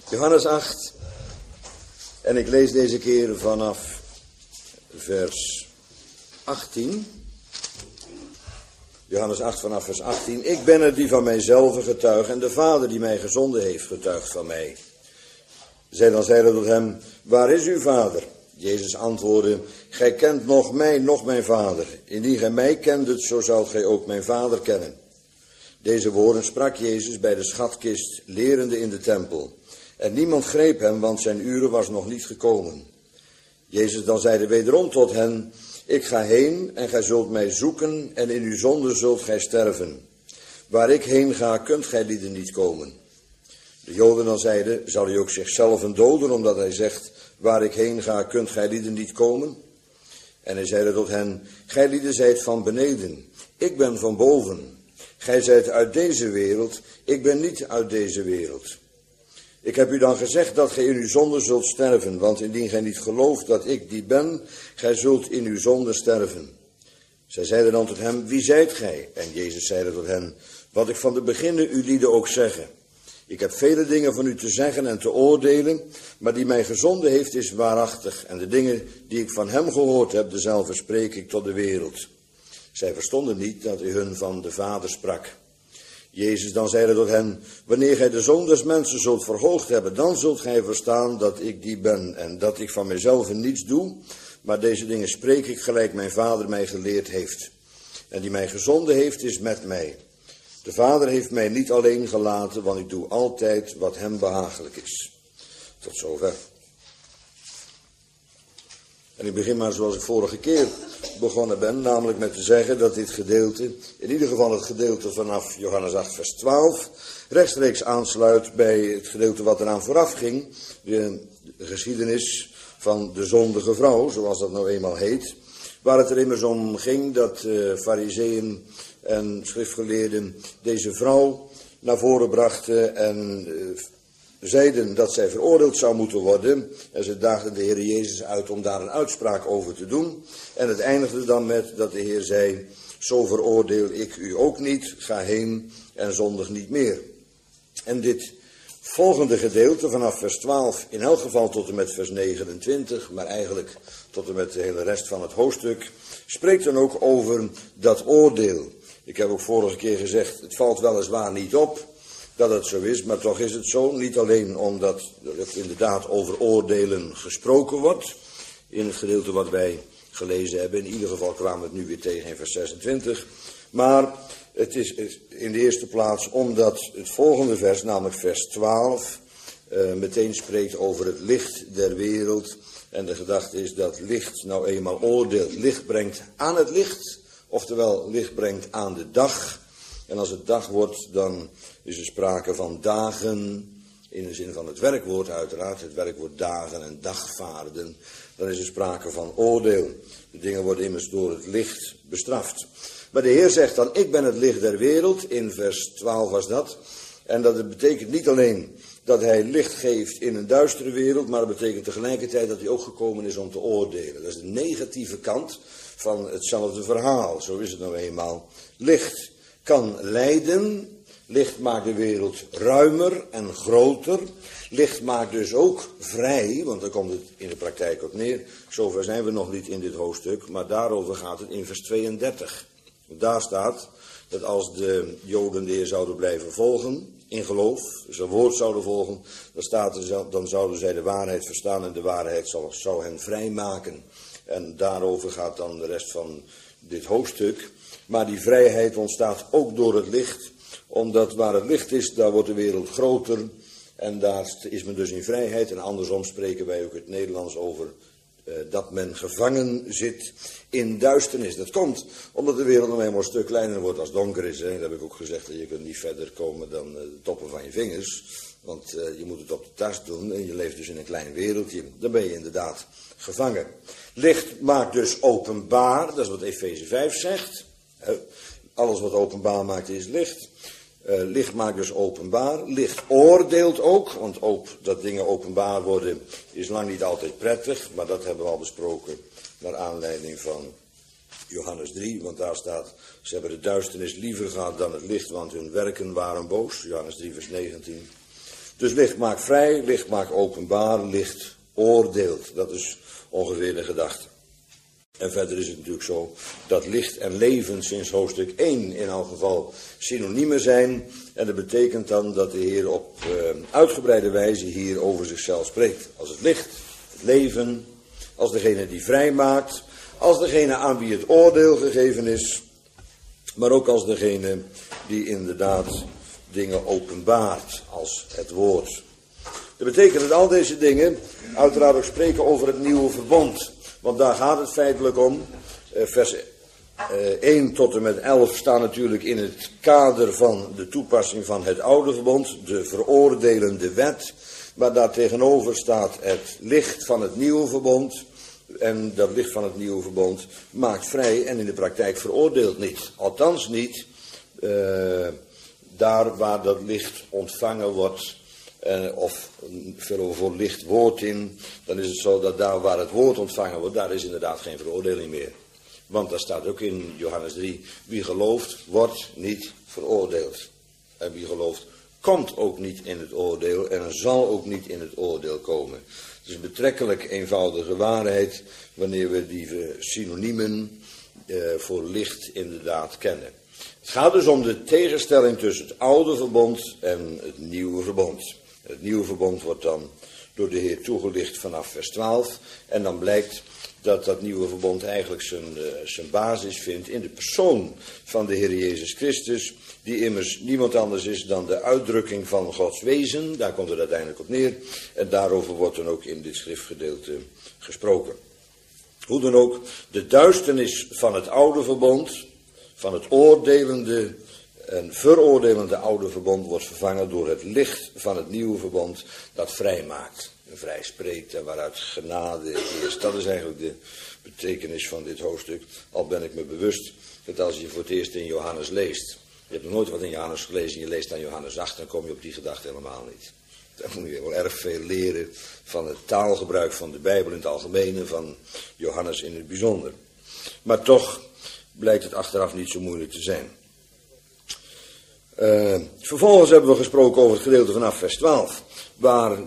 Johannes 8. En ik lees deze keer vanaf vers 18. Johannes 8 vanaf vers 18. Ik ben er die van mijzelf getuigt en de Vader die mij gezonden heeft getuigt van mij. Zij dan zeiden tot hem, waar is uw Vader? Jezus antwoordde, gij kent noch mij, noch mijn Vader. Indien gij mij kendet, zo zoudt gij ook mijn Vader kennen. Deze woorden sprak Jezus bij de schatkist, lerende in de tempel. En niemand greep hem, want zijn uren was nog niet gekomen. Jezus dan zeide wederom tot hen, ik ga heen en gij zult mij zoeken en in uw zonde zult gij sterven. Waar ik heen ga, kunt gij lieden niet komen. De Joden dan zeiden, zal hij ook zichzelf doden, omdat hij zegt, waar ik heen ga, kunt gij lieden niet komen? En hij zeide tot hen, gij lieden zijt van beneden, ik ben van boven. Gij zijt uit deze wereld, ik ben niet uit deze wereld. Ik heb u dan gezegd dat gij in uw zonde zult sterven, want indien gij niet gelooft dat ik die ben, gij zult in uw zonde sterven. Zij zeiden dan tot hem, wie zijt gij? En Jezus zeide tot hen, wat ik van de beginnen u lieden ook zeggen. Ik heb vele dingen van u te zeggen en te oordelen, maar die mij gezonden heeft is waarachtig. En de dingen die ik van hem gehoord heb, dezelfde spreek ik tot de wereld. Zij verstonden niet dat hij hun van de Vader sprak. Jezus dan zeide tot hen, wanneer gij de Zoon des Mensen zult verhoogd hebben, dan zult gij verstaan dat ik die ben en dat ik van mijzelf niets doe, maar deze dingen spreek ik gelijk mijn Vader mij geleerd heeft. En die mij gezonden heeft is met mij. De Vader heeft mij niet alleen gelaten, want ik doe altijd wat hem behagelijk is. Tot zover. En ik begin maar zoals ik vorige keer begonnen ben, namelijk met te zeggen dat dit gedeelte, in ieder geval het gedeelte vanaf Johannes 8 vers 12, rechtstreeks aansluit bij het gedeelte wat eraan vooraf ging, de geschiedenis van de zondige vrouw, zoals dat nou eenmaal heet, waar het er immers om ging dat farizeeën en schriftgeleerden deze vrouw naar voren brachten en zeiden dat zij veroordeeld zou moeten worden. En ze daagden de Heer Jezus uit om daar een uitspraak over te doen. En het eindigde dan met dat de Heer zei, zo veroordeel ik u ook niet, ga heen en zondig niet meer. En dit volgende gedeelte vanaf vers 12, in elk geval tot en met vers 29, maar eigenlijk tot en met de hele rest van het hoofdstuk, spreekt dan ook over dat oordeel. Ik heb ook vorige keer gezegd, het valt weliswaar niet op dat het zo is, maar toch is het zo. Niet alleen omdat er inderdaad over oordelen gesproken wordt, in het gedeelte wat wij gelezen hebben. In ieder geval kwamen we het nu weer tegen in vers 26. Maar het is in de eerste plaats omdat het volgende vers, namelijk vers 12, meteen spreekt over het licht der wereld. En de gedachte is dat licht nou eenmaal oordeelt. Licht brengt aan het licht, oftewel licht brengt aan de dag. En als het dag wordt, dan is er sprake van dagen, in de zin van het werkwoord uiteraard, het werkwoord dagen en dagvaarden. Dan is er sprake van oordeel. De dingen worden immers door het licht bestraft. Maar de Heer zegt dan, ik ben het licht der wereld, in vers 12 was dat. En dat betekent niet alleen dat hij licht geeft in een duistere wereld, maar het betekent tegelijkertijd dat hij ook gekomen is om te oordelen. Dat is de negatieve kant van hetzelfde verhaal. Zo is het nou eenmaal. Licht kan leiden, licht maakt de wereld ruimer en groter. Licht maakt dus ook vrij, want daar komt het in de praktijk op neer. Zover zijn we nog niet in dit hoofdstuk, maar daarover gaat het in vers 32. Daar staat dat als de Joden de Heer zouden blijven volgen, in geloof, zijn woord zouden volgen, dan staat er, dan zouden zij de waarheid verstaan en de waarheid zou hen vrijmaken. En daarover gaat dan de rest van dit hoofdstuk. Maar die vrijheid ontstaat ook door het licht, omdat waar het licht is, daar wordt de wereld groter. En daar is men dus in vrijheid. En andersom spreken wij ook het Nederlands over dat men gevangen zit in duisternis. Dat komt omdat de wereld nog eenmaal een stuk kleiner wordt als het donker is. Hè. Dat heb ik ook gezegd, je kunt niet verder komen dan de toppen van je vingers. Want je moet het op de tas doen en je leeft dus in een klein wereldje. Dan ben je inderdaad gevangen. Licht maakt dus openbaar, dat is wat Efeze 5 zegt. Alles wat openbaar maakt is licht. Licht maakt dus openbaar. Licht oordeelt ook, want ook dat dingen openbaar worden is lang niet altijd prettig. Maar dat hebben we al besproken naar aanleiding van Johannes 3. Want daar staat, ze hebben de duisternis liever gehad dan het licht, want hun werken waren boos. Johannes 3 vers 19. Dus licht maakt vrij, licht maakt openbaar, licht oordeelt. Dat is ongeveer de gedachte. En verder is het natuurlijk zo dat licht en leven sinds hoofdstuk 1 in elk geval synoniemen zijn. En dat betekent dan dat de Heer op uitgebreide wijze hier over zichzelf spreekt. Als het licht, het leven, als degene die vrij maakt, als degene aan wie het oordeel gegeven is, maar ook als degene die inderdaad dingen openbaart als het woord. Dat betekent dat al deze dingen uiteraard ook spreken over het nieuwe verbond. Want daar gaat het feitelijk om. Vers 1 tot en met 11 staan natuurlijk in het kader van de toepassing van het oude verbond, de veroordelende wet. Maar daar tegenover staat het licht van het nieuwe verbond. En dat licht van het nieuwe verbond maakt vrij en in de praktijk veroordeelt niet. Althans niet daar waar dat licht ontvangen wordt. Of veel voor licht woord in, dan is het zo dat daar waar het woord ontvangen wordt, daar is inderdaad geen veroordeling meer. Want daar staat ook in Johannes 3, wie gelooft wordt niet veroordeeld. En wie gelooft komt ook niet in het oordeel en zal ook niet in het oordeel komen. Het is een betrekkelijk eenvoudige waarheid wanneer we die synoniemen voor licht inderdaad kennen. Het gaat dus om de tegenstelling tussen het oude verbond en het nieuwe verbond. Het nieuwe verbond wordt dan door de Heer toegelicht vanaf vers 12. En dan blijkt dat dat nieuwe verbond eigenlijk zijn basis vindt in de persoon van de Heer Jezus Christus. Die immers niemand anders is dan de uitdrukking van Gods wezen. Daar komt het uiteindelijk op neer. En daarover wordt dan ook in dit schriftgedeelte gesproken. Hoe dan ook, de duisternis van het oude verbond, van het oordelende en veroordelende oude verbond, wordt vervangen door het licht van het nieuwe verbond dat vrij maakt. En vrij spreekt en waaruit genade is. Dat is eigenlijk de betekenis van dit hoofdstuk. Al ben ik me bewust dat als je voor het eerst in Johannes leest. Je hebt nog nooit wat in Johannes gelezen en je leest dan Johannes 8, dan kom je op die gedachte helemaal niet. Dan moet je wel erg veel leren van het taalgebruik van de Bijbel in het algemeen en van Johannes in het bijzonder. Maar toch blijkt het achteraf niet zo moeilijk te zijn. Vervolgens hebben we gesproken over het gedeelte vanaf vers 12, waar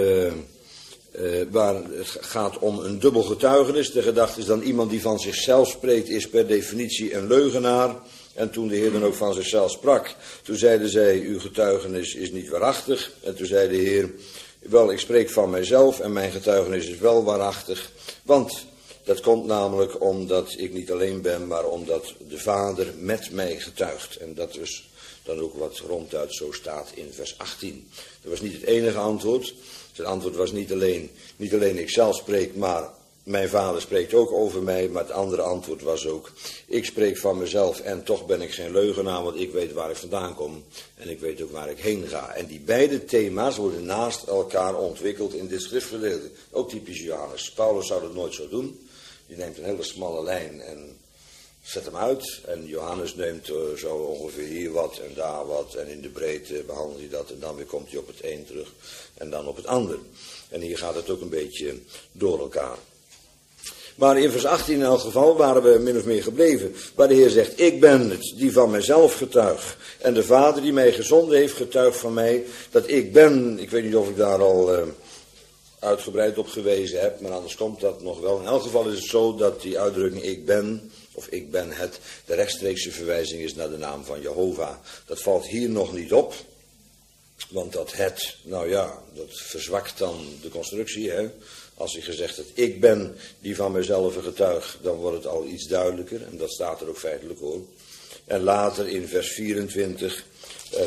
het gaat om een dubbel getuigenis. De gedachte is dan iemand die van zichzelf spreekt is per definitie een leugenaar. En toen de Heer dan ook van zichzelf sprak, toen zeiden zij, uw getuigenis is niet waarachtig. En toen zei de Heer, wel, ik spreek van mijzelf en mijn getuigenis is wel waarachtig. Want dat komt namelijk omdat ik niet alleen ben, maar omdat de Vader met mij getuigt. En dat is dan ook wat ronduit zo staat in vers 18. Dat was niet het enige antwoord. Het antwoord was niet alleen ik zelf spreek, maar mijn Vader spreekt ook over mij. Maar het andere antwoord was ook, ik spreek van mezelf en toch ben ik geen leugenaar, want ik weet waar ik vandaan kom. En ik weet ook waar ik heen ga. En die beide thema's worden naast elkaar ontwikkeld in dit schriftgedeelte. Ook typisch Johannes. Paulus zou dat nooit zo doen. Die neemt een hele smalle lijn en zet hem uit. En Johannes neemt zo ongeveer hier wat en daar wat. En in de breedte behandelt hij dat. En dan weer komt hij op het een terug. En dan op het ander. En hier gaat het ook een beetje door elkaar. Maar in vers 18 in elk geval waren we min of meer gebleven. Waar de Heer zegt, ik ben het die van mijzelf getuig. En de Vader die mij gezonden heeft getuigt van mij dat ik ben. Ik weet niet of ik daar al uitgebreid op gewezen heb. Maar anders komt dat nog wel. In elk geval is het zo dat die uitdrukking ik ben, of ik ben het, de rechtstreekse verwijzing is naar de naam van Jehovah. Dat valt hier nog niet op. Want dat het, nou ja, dat verzwakt dan de constructie. Hè? Als hij gezegd heeft, ik ben die van mijzelf getuig, dan wordt het al iets duidelijker. En dat staat er ook feitelijk hoor. En later in vers 24 en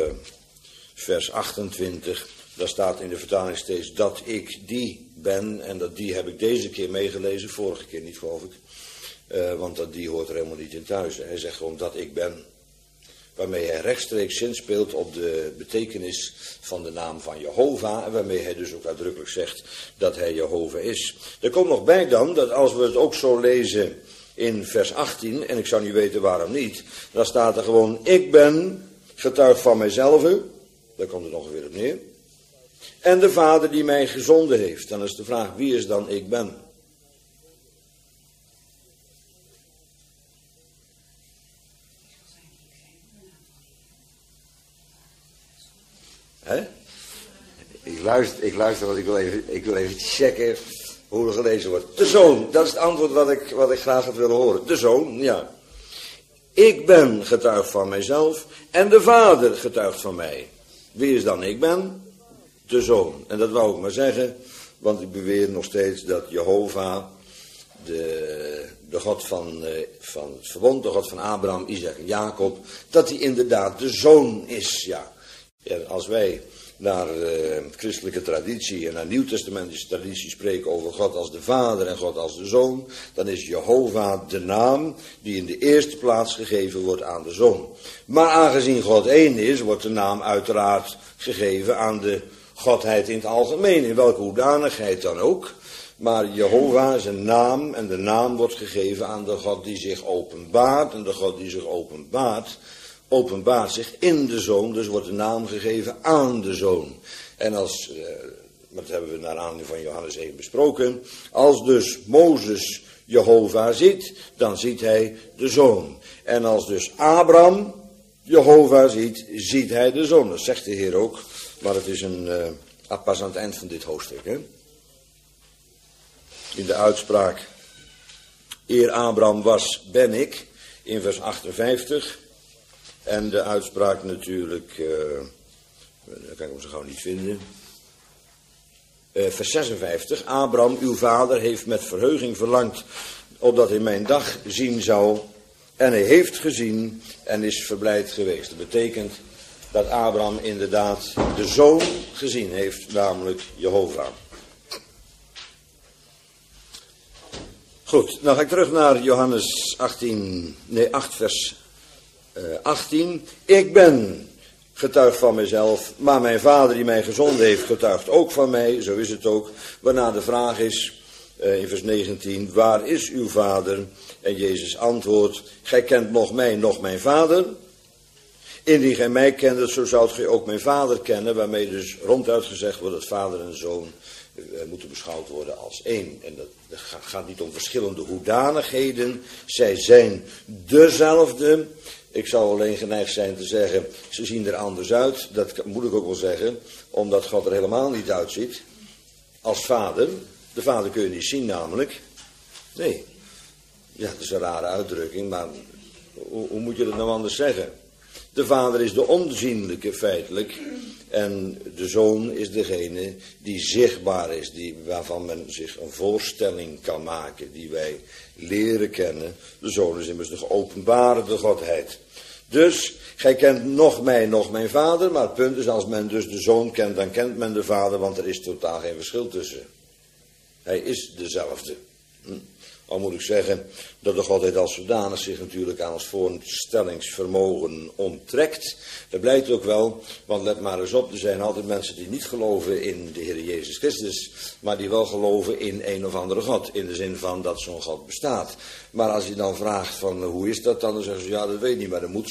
vers 28, daar staat in de vertaling steeds dat ik die ben. En dat die heb ik deze keer meegelezen, vorige keer niet geloof ik. Want dat die hoort er helemaal niet in thuis. Hij zegt gewoon dat ik ben. Waarmee hij rechtstreeks zinspeelt op de betekenis van de naam van Jehovah. En waarmee hij dus ook uitdrukkelijk zegt dat hij Jehovah is. Er komt nog bij dan dat als we het ook zo lezen in vers 18. En ik zou niet weten waarom niet. Dan staat er gewoon ik ben getuig van mijzelf. Daar komt het ongeveer op neer. En de Vader die mij gezonden heeft. Dan is de vraag wie is dan ik ben. Hè? Ik luister, want ik wil even checken hoe er gelezen wordt. De zoon, dat is het antwoord wat ik graag had willen horen. De zoon, ja. Ik ben getuige van mijzelf en de Vader getuigt van mij. Wie is dan ik ben? De zoon. En dat wou ik maar zeggen, want ik beweer nog steeds dat Jehovah, de God van het verbond, de God van Abraham, Isaac en Jacob, dat hij inderdaad de zoon is, ja. En als wij naar christelijke traditie en naar nieuwtestamentische traditie spreken over God als de Vader en God als de Zoon, dan is Jehovah de naam die in de eerste plaats gegeven wordt aan de Zoon. Maar aangezien God één is, wordt de naam uiteraard gegeven aan de Godheid in het algemeen, in welke hoedanigheid dan ook. Maar Jehovah is een naam en de naam wordt gegeven aan de God die zich openbaart. En de God die zich openbaart zich in de Zoon, dus wordt de naam gegeven aan de Zoon. En dat hebben we naar aanleiding van Johannes 1 besproken, als dus Mozes Jehovah ziet, dan ziet hij de Zoon. En als dus Abraham Jehovah ziet, ziet hij de Zoon. Dat zegt de Heer ook, maar het is pas aan het eind van dit hoofdstuk, hè. In de uitspraak, eer Abraham was, ben ik, in vers 58... En de uitspraak natuurlijk, dat kan ik hem zo gauw niet vinden. Vers 56, Abraham, uw vader, heeft met verheuging verlangd, opdat hij mijn dag zien zou. En hij heeft gezien en is verblijd geweest. Dat betekent dat Abraham inderdaad de zoon gezien heeft, namelijk Jehovah. Goed, dan ga ik terug naar Johannes 8 vers 18. Ik ben getuige van mezelf, maar mijn vader die mij gezonden heeft getuigt ook van mij, zo is het ook. Waarna de vraag is, in vers 19, waar is uw vader? En Jezus antwoordt, gij kent nog mij, nog mijn vader. Indien gij mij kent, zo zoudt gij ook mijn vader kennen, waarmee dus ronduit gezegd wordt dat vader en zoon moeten beschouwd worden als één. En dat gaat niet om verschillende hoedanigheden, zij zijn dezelfde. Ik zou alleen geneigd zijn te zeggen, ze zien er anders uit. Dat moet ik ook wel zeggen, omdat God er helemaal niet uitziet als vader. De vader kun je niet zien namelijk. Nee, ja, dat is een rare uitdrukking, maar hoe moet je dat nou anders zeggen? De vader is de onzienlijke feitelijk en de zoon is degene die zichtbaar is, waarvan men zich een voorstelling kan maken, die wij leren kennen. De zoon is immers de geopenbare Godheid. Dus, gij kent nog mij, nog mijn vader, maar het punt is, als men dus de zoon kent, dan kent men de vader, want er is totaal geen verschil tussen. Hij is dezelfde. Al moet ik zeggen dat de Godheid als zodanig zich natuurlijk aan ons voorstellingsvermogen onttrekt. Dat blijkt ook wel, want let maar eens op, er zijn altijd mensen die niet geloven in de Heer Jezus Christus, maar die wel geloven in een of andere God, in de zin van dat zo'n God bestaat. Maar als je dan vraagt van hoe is dat dan zeggen ze ja dat weet ik niet, maar er moet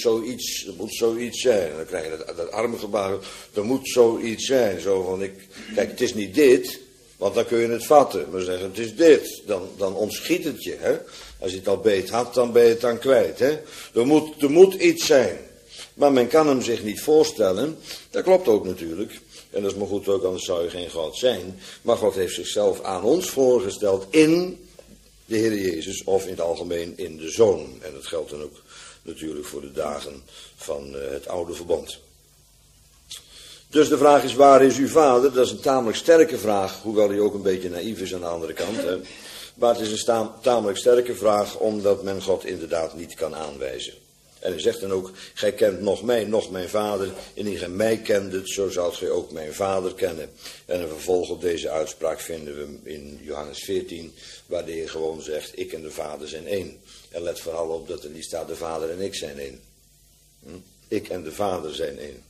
zoiets zijn. En dan krijg je dat arme gebaar, er moet zoiets zijn. Zo van, kijk het is niet dit. Want dan kun je het vatten. Maar zeggen, het is dit. Dan ontschiet het je. Hè? Als je het al beet had, dan ben je het dan kwijt. Hè? Er moet iets zijn. Maar men kan hem zich niet voorstellen. Dat klopt ook natuurlijk. En dat is maar goed ook, anders zou je geen God zijn. Maar God heeft zichzelf aan ons voorgesteld in de Heer Jezus. Of in het algemeen in de Zoon. En dat geldt dan ook natuurlijk voor de dagen van het oude verbond. Dus de vraag is, waar is uw vader? Dat is een tamelijk sterke vraag, hoewel die ook een beetje naïef is aan de andere kant. Hè. Maar het is een tamelijk sterke vraag, omdat men God inderdaad niet kan aanwijzen. En hij zegt dan ook, gij kent nog mij, nog mijn vader. Indien gij mij kendet, zo zoudt gij ook mijn vader kennen. En een vervolg op deze uitspraak vinden we in Johannes 14, waar de Heer gewoon zegt, ik en de vader zijn één. En let vooral op dat er niet staat, de vader en ik zijn één. Ik en de vader zijn één.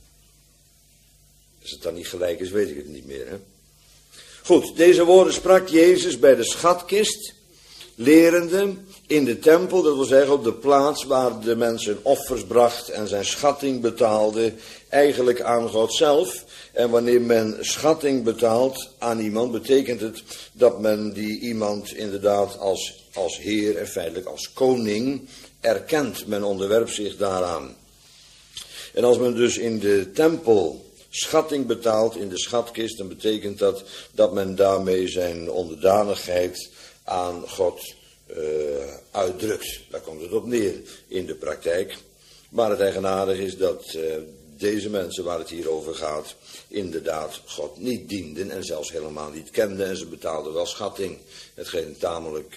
Als het dan niet gelijk is, weet ik het niet meer. Hè? Goed, deze woorden sprak Jezus bij de schatkist, lerende in de tempel, dat wil zeggen op de plaats waar de mensen offers bracht en zijn schatting betaalde, eigenlijk aan God zelf. En wanneer men schatting betaalt aan iemand, betekent het dat men die iemand inderdaad als heer en feitelijk als koning erkent. Men onderwerpt zich daaraan. En als men dus in de tempel schatting betaalt in de schatkist, dan betekent dat dat men daarmee zijn onderdanigheid aan God uitdrukt. Daar komt het op neer in de praktijk. Maar het eigenaardige is dat deze mensen waar het hier over gaat, inderdaad God niet dienden en zelfs helemaal niet kenden. En ze betaalden wel schatting. Hetgeen tamelijk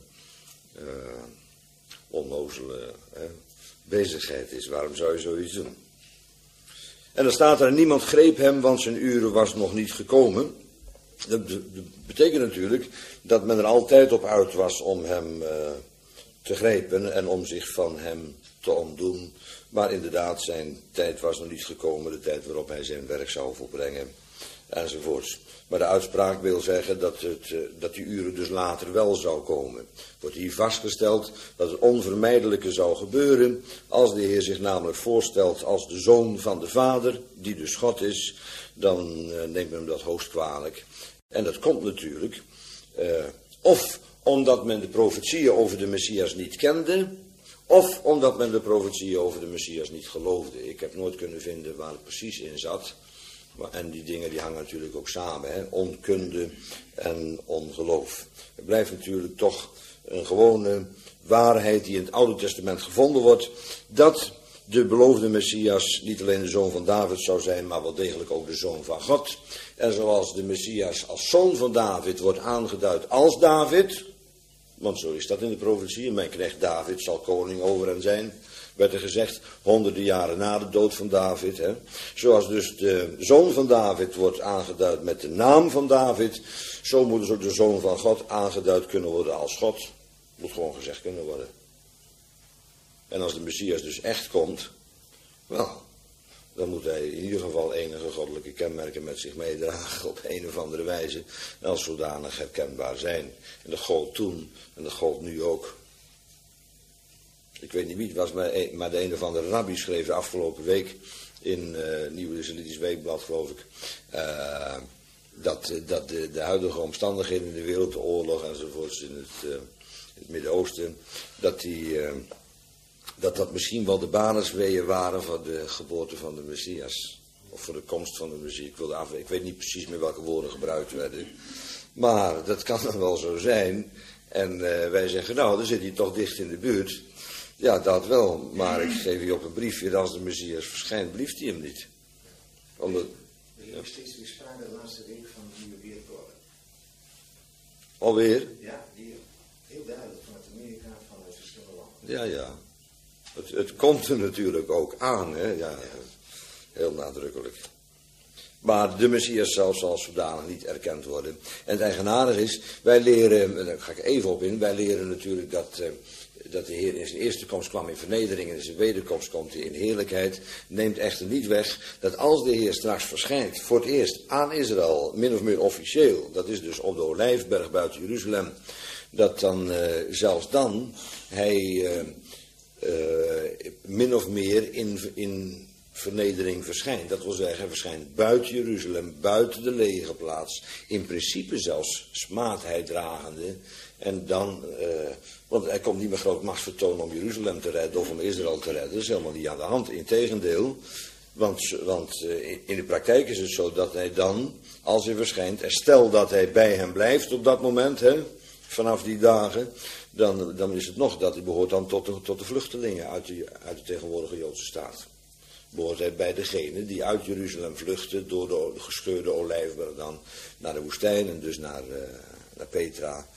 onnozele bezigheid is. Waarom zou je zoiets doen? En dan staat er, niemand greep hem, want zijn uren was nog niet gekomen. Dat betekent natuurlijk dat men er altijd op uit was om hem te grijpen en om zich van hem te ontdoen. Maar inderdaad, zijn tijd was nog niet gekomen, de tijd waarop hij zijn werk zou volbrengen, enzovoorts. Maar de uitspraak wil zeggen dat die uren dus later wel zou komen. Wordt hier vastgesteld dat het onvermijdelijke zou gebeuren, als de Heer zich namelijk voorstelt als de zoon van de Vader, die dus God is, dan neemt men hem dat hoogst kwalijk. En dat komt natuurlijk, of omdat men de profetieën over de Messias niet kende, of omdat men de profetieën over de Messias niet geloofde. Ik heb nooit kunnen vinden waar het precies in zat. En die dingen die hangen natuurlijk ook samen, hè? Onkunde en ongeloof. Het blijft natuurlijk toch een gewone waarheid die in het Oude Testament gevonden wordt, dat de beloofde Messias niet alleen de zoon van David zou zijn, maar wel degelijk ook de zoon van God. En zoals de Messias als zoon van David wordt aangeduid als David, want zo is dat in de profetie, mijn knecht David zal koning over hen zijn, werd er gezegd, honderden jaren na de dood van David. Hè. Zoals dus de zoon van David wordt aangeduid met de naam van David, zo moet dus ook de zoon van God aangeduid kunnen worden als God. Moet gewoon gezegd kunnen worden. En als de Messias dus echt komt, wel, dan moet hij in ieder geval enige goddelijke kenmerken met zich meedragen op een of andere wijze. En als zodanig herkenbaar zijn. En dat gold toen en dat gold nu ook. Ik weet niet wie het was, maar de een of andere rabbi schreef de afgelopen week in Nieuwe Israëlitisch Weekblad, geloof ik, dat de huidige omstandigheden in de wereld, de oorlog enzovoorts in het Midden-Oosten, dat misschien wel de banersweeën waren voor de geboorte van de Messias. Of voor de komst van de Messias. Ik weet niet precies meer welke woorden gebruikt werden. Maar dat kan dan wel zo zijn. En wij zeggen, nou, dan zit hij toch dicht in de buurt. Ja, dat wel. Maar ik geef je op een briefje, dat als de Messias verschijnt, blieft hij hem niet. Omdat... Er is steeds weer sprake de laatste week van de nieuwe wereldorde. Alweer? Ja, heel duidelijk vanuit Amerika, vanuit verschillende landen. Ja, ja. Het komt er natuurlijk ook aan, hè. Ja, heel nadrukkelijk. Maar de Messias zelf zal zodanig niet erkend worden. En het eigenaardige is, wij leren, daar ga ik even op in, wij leren natuurlijk dat de Heer in zijn eerste komst kwam in vernedering en in zijn wederkomst komt hij in heerlijkheid. Neemt echter niet weg dat als de Heer straks verschijnt, voor het eerst aan Israël, min of meer officieel, dat is dus op de Olijfberg buiten Jeruzalem, dat dan zelfs dan hij min of meer in vernedering verschijnt. Dat wil zeggen, hij verschijnt buiten Jeruzalem, buiten de legerplaats, in principe zelfs smaadheid dragende. En dan, want hij komt niet met groot machtsvertoon om Jeruzalem te redden of om Israël te redden. Dat is helemaal niet aan de hand, integendeel. Want in de praktijk is het zo dat hij dan, als hij verschijnt, en stel dat hij bij hem blijft op dat moment, hè, vanaf die dagen, dan is het nog dat hij behoort dan tot de vluchtelingen uit de tegenwoordige Joodse staat. Behoort hij bij degenen die uit Jeruzalem vluchten door de gescheurde Olijfberg dan naar de woestijn en dus naar Petra.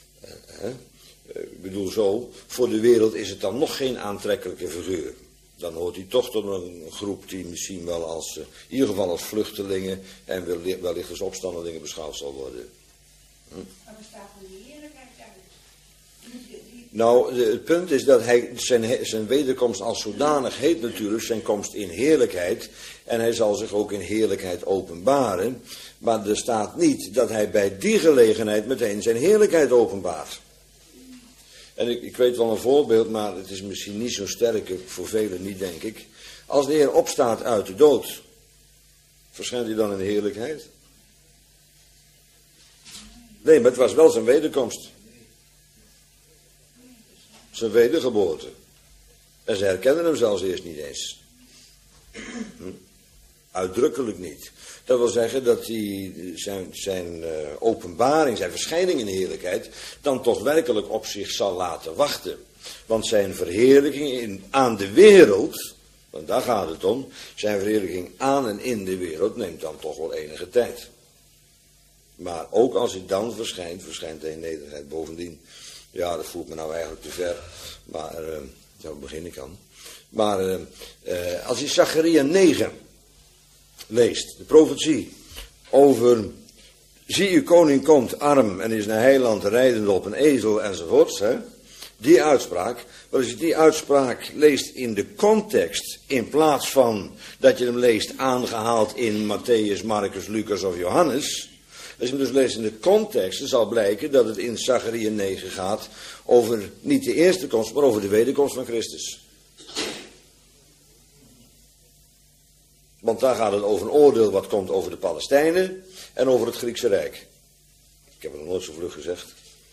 Ik bedoel zo, voor de wereld is het dan nog geen aantrekkelijke figuur. Dan hoort hij toch tot een groep die misschien wel als, in ieder geval als vluchtelingen en wellicht als opstandelingen beschouwd zal worden. Maar bestaat van de heerlijkheid uit? Nou, het punt is dat hij zijn wederkomst als zodanig heet natuurlijk zijn komst in heerlijkheid. En hij zal zich ook in heerlijkheid openbaren. Maar er staat niet dat hij bij die gelegenheid meteen zijn heerlijkheid openbaart. En ik weet wel een voorbeeld, maar het is misschien niet zo sterk, voor velen niet, denk ik. Als de Heer opstaat uit de dood, verschijnt hij dan in de heerlijkheid? Nee, maar het was wel zijn wederkomst. Zijn wedergeboorte. En ze herkennen hem zelfs eerst niet eens. Uitdrukkelijk niet. Dat wil zeggen dat hij zijn openbaring, zijn verschijning in de heerlijkheid, dan toch werkelijk op zich zal laten wachten. Want zijn verheerlijking aan de wereld, want daar gaat het om, zijn verheerlijking aan en in de wereld neemt dan toch wel enige tijd. Maar ook als hij dan verschijnt hij in nederigheid. Bovendien, ja, dat voert me nou eigenlijk te ver, maar daar begin ik aan. Maar als je Zacharia 9 leest, de profetie over, zie uw koning komt arm en is naar heiland rijdende op een ezel enzovoorts, hè? Die uitspraak, maar als je die uitspraak leest in de context, in plaats van dat je hem leest aangehaald in Matthäus, Marcus, Lucas of Johannes, als je hem dus leest in de context, dan zal blijken dat het in Zacharia 9 gaat over niet de eerste komst, maar over de wederkomst van Christus. Want daar gaat het over een oordeel wat komt over de Palestijnen en over het Griekse Rijk. Ik heb het nog nooit zo vlug gezegd.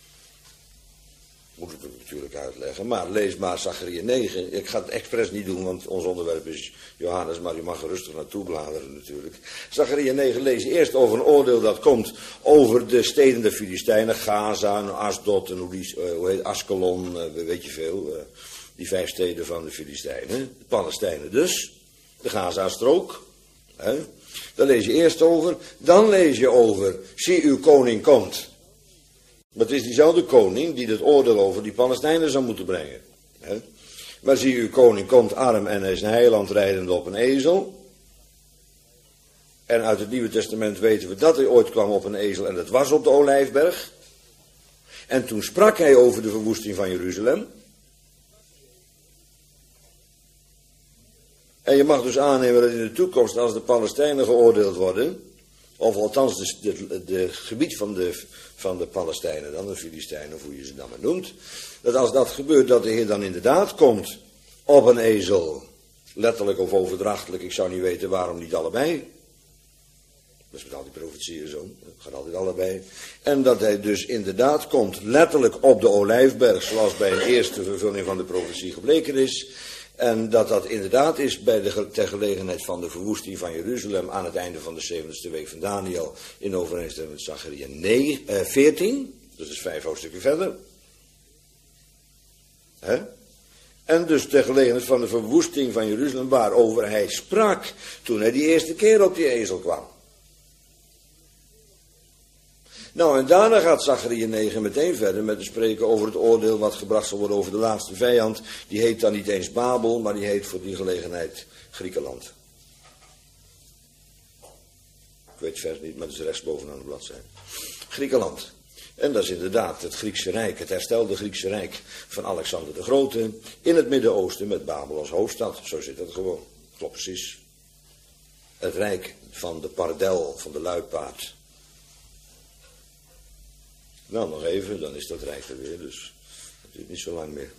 Moet het natuurlijk uitleggen. Maar lees maar Zacharia 9. Ik ga het expres niet doen, want ons onderwerp is Johannes, maar u mag er rustig naartoe bladeren natuurlijk. Zacharia 9 lees je eerst over een oordeel dat komt over de steden der Filistijnen. Gaza en Asdod en hoe heet Askelon, weet je veel. Die 5 steden van de Filistijnen. De Palestijnen dus. De Gaza-strook. Daar lees je eerst over. Dan lees je over, zie uw koning komt. Maar het is diezelfde koning die het oordeel over die Palestijnen zou moeten brengen. Maar zie uw koning komt arm en hij is een heiland rijdende op een ezel. En uit het Nieuwe Testament weten we dat hij ooit kwam op een ezel en dat was op de Olijfberg. En toen sprak hij over de verwoesting van Jeruzalem. En je mag dus aannemen dat in de toekomst, als de Palestijnen geoordeeld worden, of althans de gebied van de Palestijnen, dan de Filistijnen, of hoe je ze dan maar noemt, dat als dat gebeurt, dat de Heer dan inderdaad komt op een ezel, letterlijk of overdrachtelijk, ik zou niet weten waarom niet allebei. Dat is met al die profetieën zo, het gaat altijd allebei. En dat hij dus inderdaad komt, letterlijk op de Olijfberg, zoals bij een eerste vervulling van de profetie gebleken is. En dat inderdaad is ter gelegenheid van de verwoesting van Jeruzalem aan het einde van de 7e week van Daniel, in overeenstemming met Zacharia 14, dus dat is 5 hoofdstukken verder. En dus ter gelegenheid van de verwoesting van Jeruzalem, waarover hij sprak toen hij die eerste keer op die ezel kwam. Nou, en daarna gaat Zacharia 9 meteen verder met te spreken over het oordeel wat gebracht zal worden over de laatste vijand. Die heet dan niet eens Babel, maar die heet voor die gelegenheid Griekenland. Ik weet het vers niet, maar het is rechtsbovenaan de bladzijde. Griekenland. En dat is inderdaad het Griekse Rijk, het herstelde Griekse Rijk van Alexander de Grote. In het Midden-Oosten met Babel als hoofdstad. Zo zit het gewoon. Klopt precies. Het Rijk van de pardel, van de luipaard. Nou, nog even, dan is dat rijk er weer, dus het duurt niet zo lang meer.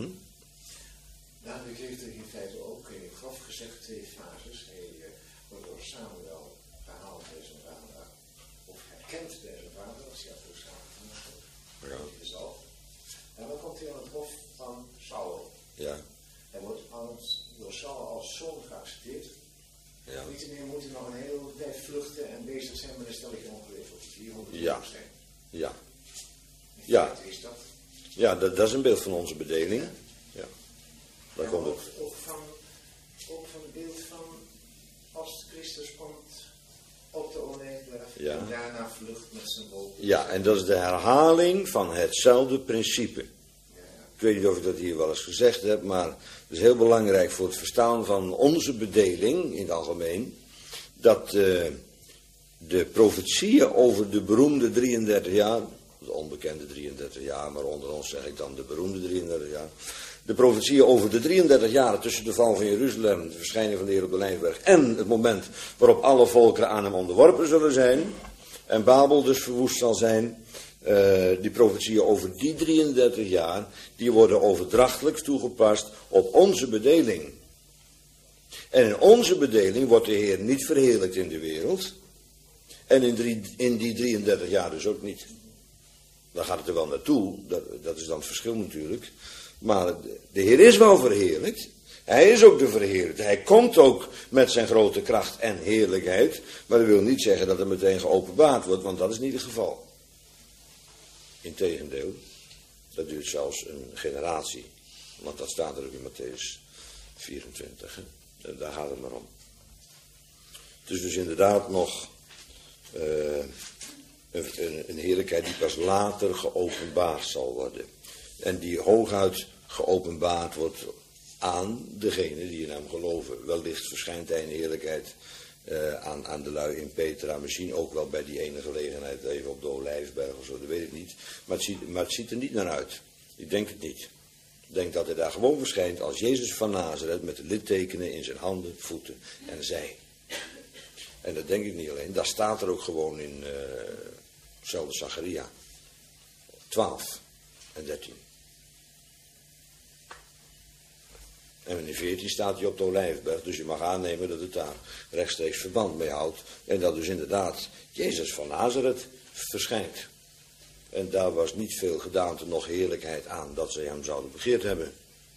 David heeft er in feite ook in het graf gezegd 2 fases. Hij wordt door Samuel gehaald bij zijn vader, of herkend bij zijn vader, als hij door Samuel gezalfd. En dan komt hij aan het hof van Saul. Ja. Hij wordt door Saul als zoon geaccepteerd. Ja. Niettemin moet hij nog een hele tijd vluchten en bezig zijn met een stelletje ongeregeld. 400 jaar zijn. Ja. Ja. Is dat? Ja, dat is een beeld van onze bedeling. Ja. Daar ja, komt het. Ook van het beeld van als Christus komt op de Olijfberg en daarna vlucht met zijn boot. Ja, en dat is de herhaling van hetzelfde principe. Ja. Ik weet niet of ik dat hier wel eens gezegd heb, maar het is heel belangrijk voor het verstaan van onze bedeling in het algemeen, dat de profetieën over de beroemde 33 jaar, de onbekende 33 jaar, maar onder ons zeg ik dan de beroemde 33 jaar. De profetieën over de 33 jaren tussen de val van Jeruzalem, de verschijning van de Heer op de Olijfberg en het moment waarop alle volkeren aan hem onderworpen zullen zijn en Babel dus verwoest zal zijn. Die profetieën over die 33 jaar, die worden overdrachtelijk toegepast op onze bedeling. En in onze bedeling wordt de Heer niet verheerlijkt in de wereld. En in die 33 jaar dus ook niet. Dan gaat het er wel naartoe, dat is dan het verschil natuurlijk. Maar de Heer is wel verheerlijkt. Hij is ook de verheerlijkte. Hij komt ook met zijn grote kracht en heerlijkheid. Maar dat wil niet zeggen dat het meteen geopenbaard wordt, want dat is niet het geval. Integendeel, dat duurt zelfs een generatie. Want dat staat er ook in Mattheüs 24. Hè? Daar gaat het maar om. Het is dus inderdaad nog een heerlijkheid die pas later geopenbaard zal worden. En die hooguit geopenbaard wordt aan degene die in hem geloven. Wellicht verschijnt hij in heerlijkheid aan de lui in Petra. Misschien ook wel bij die ene gelegenheid even op de Olijfberg of zo, dat weet ik niet. Maar het ziet er niet naar uit. Ik denk het niet. Ik denk dat hij daar gewoon verschijnt als Jezus van Nazareth met de littekenen in zijn handen, voeten en zij. En dat denk ik niet alleen. Dat staat er ook gewoon in hetzelfde Zacharia 12 en 13. En in 14 staat hij op de Olijfberg, dus je mag aannemen dat het daar rechtstreeks verband mee houdt. En dat dus inderdaad Jezus van Nazareth verschijnt. En daar was niet veel gedaante nog heerlijkheid aan dat zij hem zouden begeerd hebben.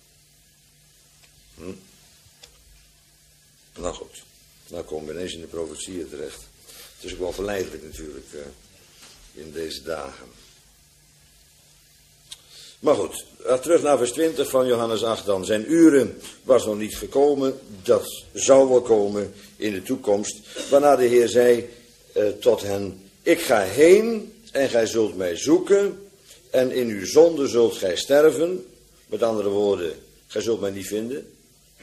Nou goed, nou komen we ineens in de profetieën terecht. Het is ook wel verleidelijk natuurlijk in deze dagen. Maar goed, terug naar vers 20 van Johannes 8 dan. Zijn uren was nog niet gekomen, dat zou wel komen in de toekomst. Waarna de Heer zei tot hen, ik ga heen en gij zult mij zoeken en in uw zonde zult gij sterven. Met andere woorden, gij zult mij niet vinden.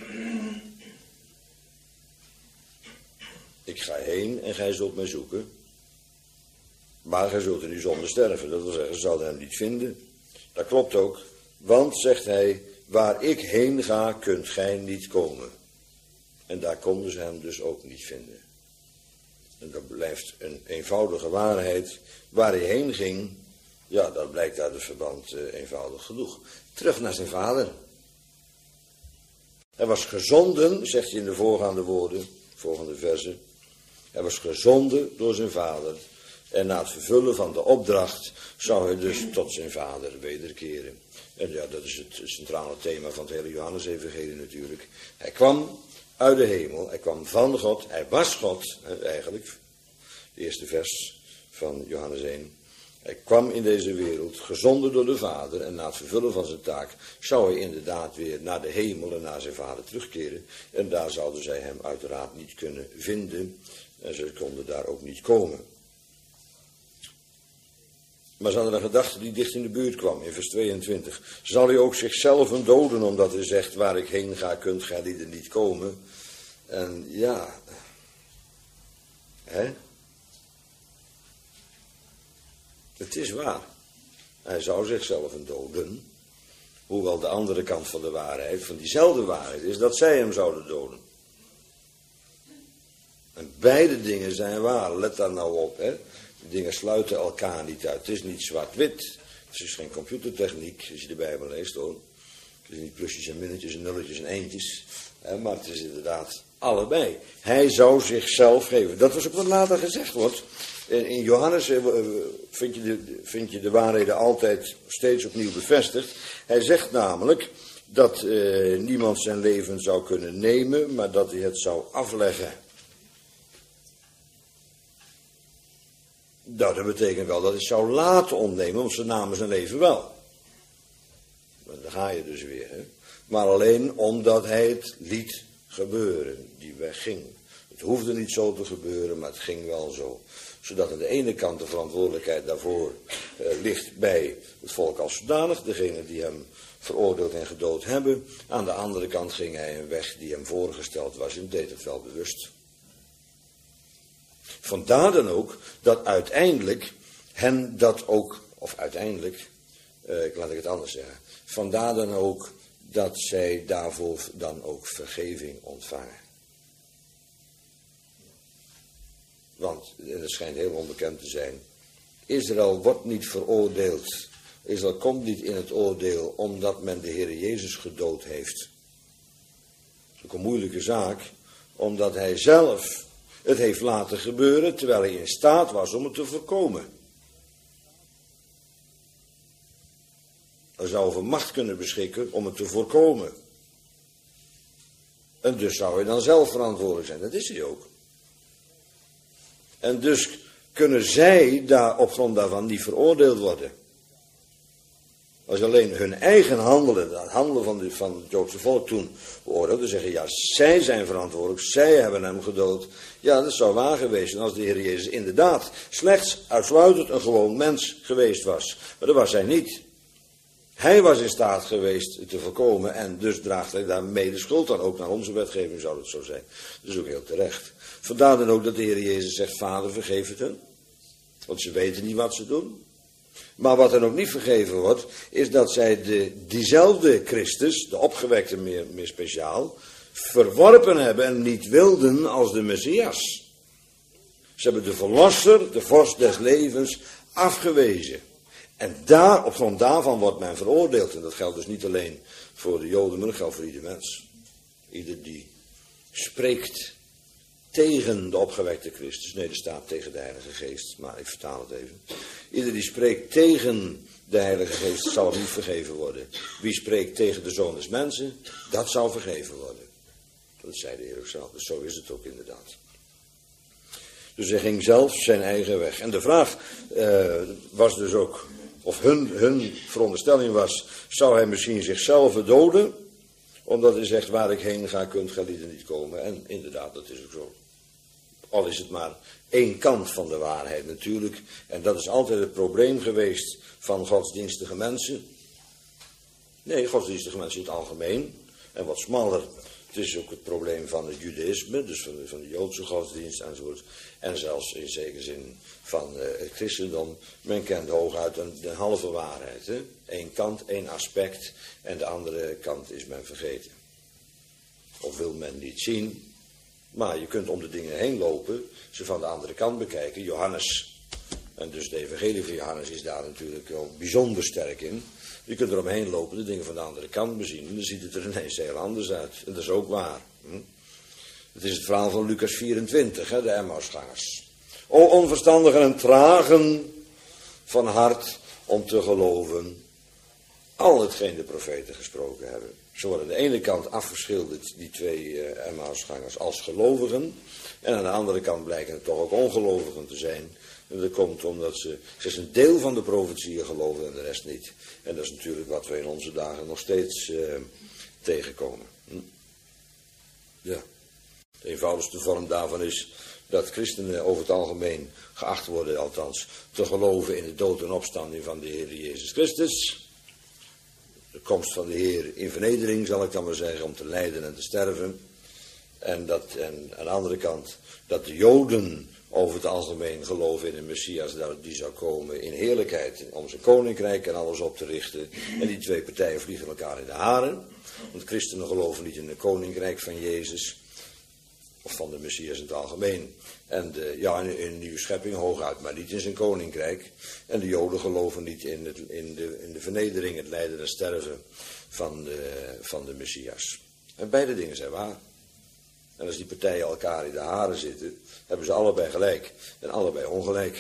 Ik ga heen en gij zult mij zoeken. Maar gij zult in uw zonde sterven. Dat wil zeggen, ze zouden hem niet vinden. Dat klopt ook, want, zegt hij, waar ik heen ga, kunt gij niet komen. En daar konden ze hem dus ook niet vinden. En dat blijft een eenvoudige waarheid. Waar hij heen ging, ja, dat blijkt uit het verband eenvoudig genoeg. Terug naar zijn vader. Hij was gezonden, zegt hij in de voorgaande woorden, volgende versen. Hij was gezonden door zijn vader. En na het vervullen van de opdracht zou hij dus tot zijn vader wederkeren. En ja, dat is het centrale thema van het hele Johannes-evangelie natuurlijk. Hij kwam uit de hemel, hij kwam van God, hij was God, eigenlijk. Het eerste vers van Johannes 1. Hij kwam in deze wereld, gezonden door de Vader, en na het vervullen van zijn taak zou hij inderdaad weer naar de hemel en naar zijn Vader terugkeren. En daar zouden zij hem uiteraard niet kunnen vinden en ze konden daar ook niet komen. Maar ze hadden een gedachte die dicht in de buurt kwam, in vers 22. Zal hij ook zichzelf doden, omdat hij zegt, waar ik heen ga, kunt gij lieden niet komen. En ja, het is waar. Hij zou zichzelf doden. Hoewel de andere kant van de waarheid, van diezelfde waarheid, is dat zij hem zouden doden. En beide dingen zijn waar, let daar nou op, hè. Die dingen sluiten elkaar niet uit. Het is niet zwart-wit. Het is geen computertechniek, als je de Bijbel leest hoor. Het is niet plusjes en minnetjes en nulletjes en eentjes. Maar het is inderdaad allebei. Hij zou zichzelf geven. Dat was ook wat later gezegd wordt. In Johannes vind je de waarheden altijd steeds opnieuw bevestigd. Hij zegt namelijk dat niemand zijn leven zou kunnen nemen, maar dat hij het zou afleggen. Nou, dat betekent wel dat hij het zou laten ontnemen, want ze namen zijn leven wel. Maar daar ga je dus weer. Hè? Maar alleen omdat hij het liet gebeuren, die wegging. Het hoefde niet zo te gebeuren, maar het ging wel zo. Zodat aan de ene kant de verantwoordelijkheid daarvoor ligt bij het volk als zodanig, degene die hem veroordeeld en gedood hebben. Aan de andere kant ging hij een weg die hem voorgesteld was en deed het wel bewust. Vandaar dan ook dat uiteindelijk hen dat ook, of uiteindelijk, laat ik het anders zeggen. Vandaar dan ook dat zij daarvoor dan ook vergeving ontvangen. Want, en dat schijnt heel onbekend te zijn, Israël wordt niet veroordeeld. Israël komt niet in het oordeel omdat men de Heer Jezus gedood heeft. Dat is ook een moeilijke zaak, omdat hij zelf het heeft laten gebeuren, terwijl hij in staat was om het te voorkomen. Hij zou over macht kunnen beschikken om het te voorkomen. En dus zou hij dan zelf verantwoordelijk zijn. Dat is hij ook. En dus kunnen zij daar op grond daarvan niet veroordeeld worden. Als alleen hun eigen handelen, het handelen van het Joodse volk toen beoordeelde, zeggen, ja, zij zijn verantwoordelijk, zij hebben hem gedood. Ja, dat zou waar geweest zijn als de Heer Jezus inderdaad slechts uitsluitend een gewoon mens geweest was. Maar dat was hij niet. Hij was in staat geweest te voorkomen en dus draagt hij daarmee de schuld aan. Ook naar onze wetgeving zou het zo zijn. Dat is ook heel terecht. Vandaar dan ook dat de Heer Jezus zegt, Vader, vergeef het hen. Want ze weten niet wat ze doen. Maar wat er ook niet vergeven wordt, is dat zij diezelfde Christus, de opgewekte meer speciaal, verworpen hebben en niet wilden als de Messias. Ze hebben de verlosser, de vorst des levens, afgewezen. En op grond daarvan wordt men veroordeeld. En dat geldt dus niet alleen voor de Joden, maar dat geldt voor ieder mens. Ieder die spreekt tegen de opgewekte Christus. Nee, er staat tegen de Heilige Geest, maar ik vertaal het even. Ieder die spreekt tegen de Heilige Geest zal hem niet vergeven worden. Wie spreekt tegen de Zoon des Mensen, dat zal vergeven worden. Dat zei de Heer ook zelf, dus zo is het ook inderdaad. Dus hij ging zelf zijn eigen weg. En de vraag was dus ook, of hun veronderstelling was, zou hij misschien zichzelf doden? Omdat hij zegt, waar ik heen ga, kunt gelieden niet komen. En inderdaad, dat is ook zo. Al is het maar één kant van de waarheid natuurlijk. En dat is altijd het probleem geweest van godsdienstige mensen. Nee, godsdienstige mensen in het algemeen. En wat smaller, het is ook het probleem van het judaïsme, dus van de Joodse godsdienst enzovoort. En zelfs in zekere zin van het christendom. Men kent hooguit de halve waarheid. Hè? Eén kant, één aspect en de andere kant is men vergeten. Of wil men niet zien. Maar je kunt om de dingen heen lopen, ze van de andere kant bekijken. Johannes, en dus de evangelie van Johannes is daar natuurlijk wel bijzonder sterk in. Je kunt er omheen lopen, de dingen van de andere kant bezien. En dan ziet het er ineens heel anders uit. En dat is ook waar. Het is het verhaal van Lucas 24, hè, de Emmausgangers. O onverstandigen en tragen van hart om te geloven al hetgeen de profeten gesproken hebben. Ze worden aan de ene kant afgeschilderd, die twee Emmausgangers, als gelovigen. En aan de andere kant blijken het toch ook ongelovigen te zijn. En dat komt omdat ze een deel van de profetieën geloven en de rest niet. En dat is natuurlijk wat we in onze dagen nog steeds tegenkomen. Ja. De eenvoudigste vorm daarvan is dat christenen over het algemeen geacht worden, althans, te geloven in de dood en opstanding van de Heer Jezus Christus. De komst van de Heer in vernedering, zal ik dan maar zeggen, om te lijden en te sterven. En aan de andere kant dat de Joden over het algemeen geloven in een Messias, dat die zou komen in heerlijkheid om zijn koninkrijk en alles op te richten. En die twee partijen vliegen elkaar in de haren. Want christenen geloven niet in het koninkrijk van Jezus, of van de Messias in het algemeen. En in een nieuwe schepping hooguit, maar niet in zijn koninkrijk. En de Joden geloven niet in de vernedering, het lijden en sterven van de Messias. En beide dingen zijn waar. En als die partijen elkaar in de haren zitten, hebben ze allebei gelijk en allebei ongelijk.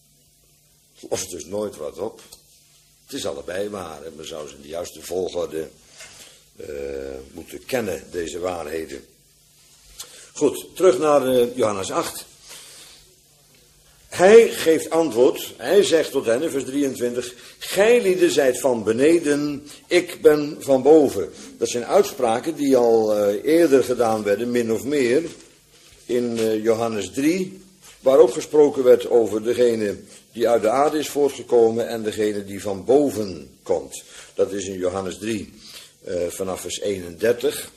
Lost dus nooit wat op. Het is allebei waar en men zou ze in de juiste volgorde moeten kennen, deze waarheden. Goed, terug naar Johannes 8. Hij geeft antwoord, hij zegt tot hen in vers 23, gijlieden zijt van beneden, ik ben van boven. Dat zijn uitspraken die al eerder gedaan werden, min of meer, in Johannes 3, waar ook gesproken werd over degene die uit de aarde is voortgekomen en degene die van boven komt. Dat is in Johannes 3 vanaf vers 31.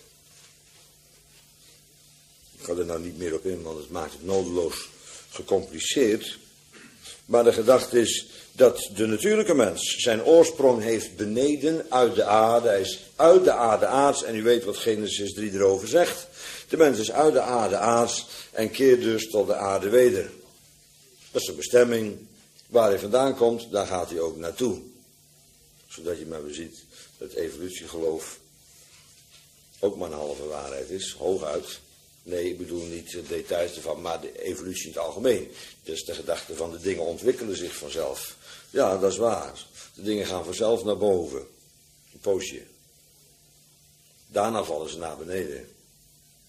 Ik ga er nou niet meer op in, want het maakt het nodeloos gecompliceerd. Maar de gedachte is dat de natuurlijke mens zijn oorsprong heeft beneden uit de aarde. Hij is uit de aarde aards en u weet wat Genesis 3 erover zegt. De mens is uit de aarde aards en keert dus tot de aarde weder. Dat is de bestemming. Waar hij vandaan komt, daar gaat hij ook naartoe. Zodat je maar weer ziet dat evolutiegeloof ook maar een halve waarheid is, hooguit. Nee, ik bedoel niet de details ervan, maar de evolutie in het algemeen. Dus de gedachte van de dingen ontwikkelen zich vanzelf. Ja, dat is waar. De dingen gaan vanzelf naar boven. Een poosje. Daarna vallen ze naar beneden.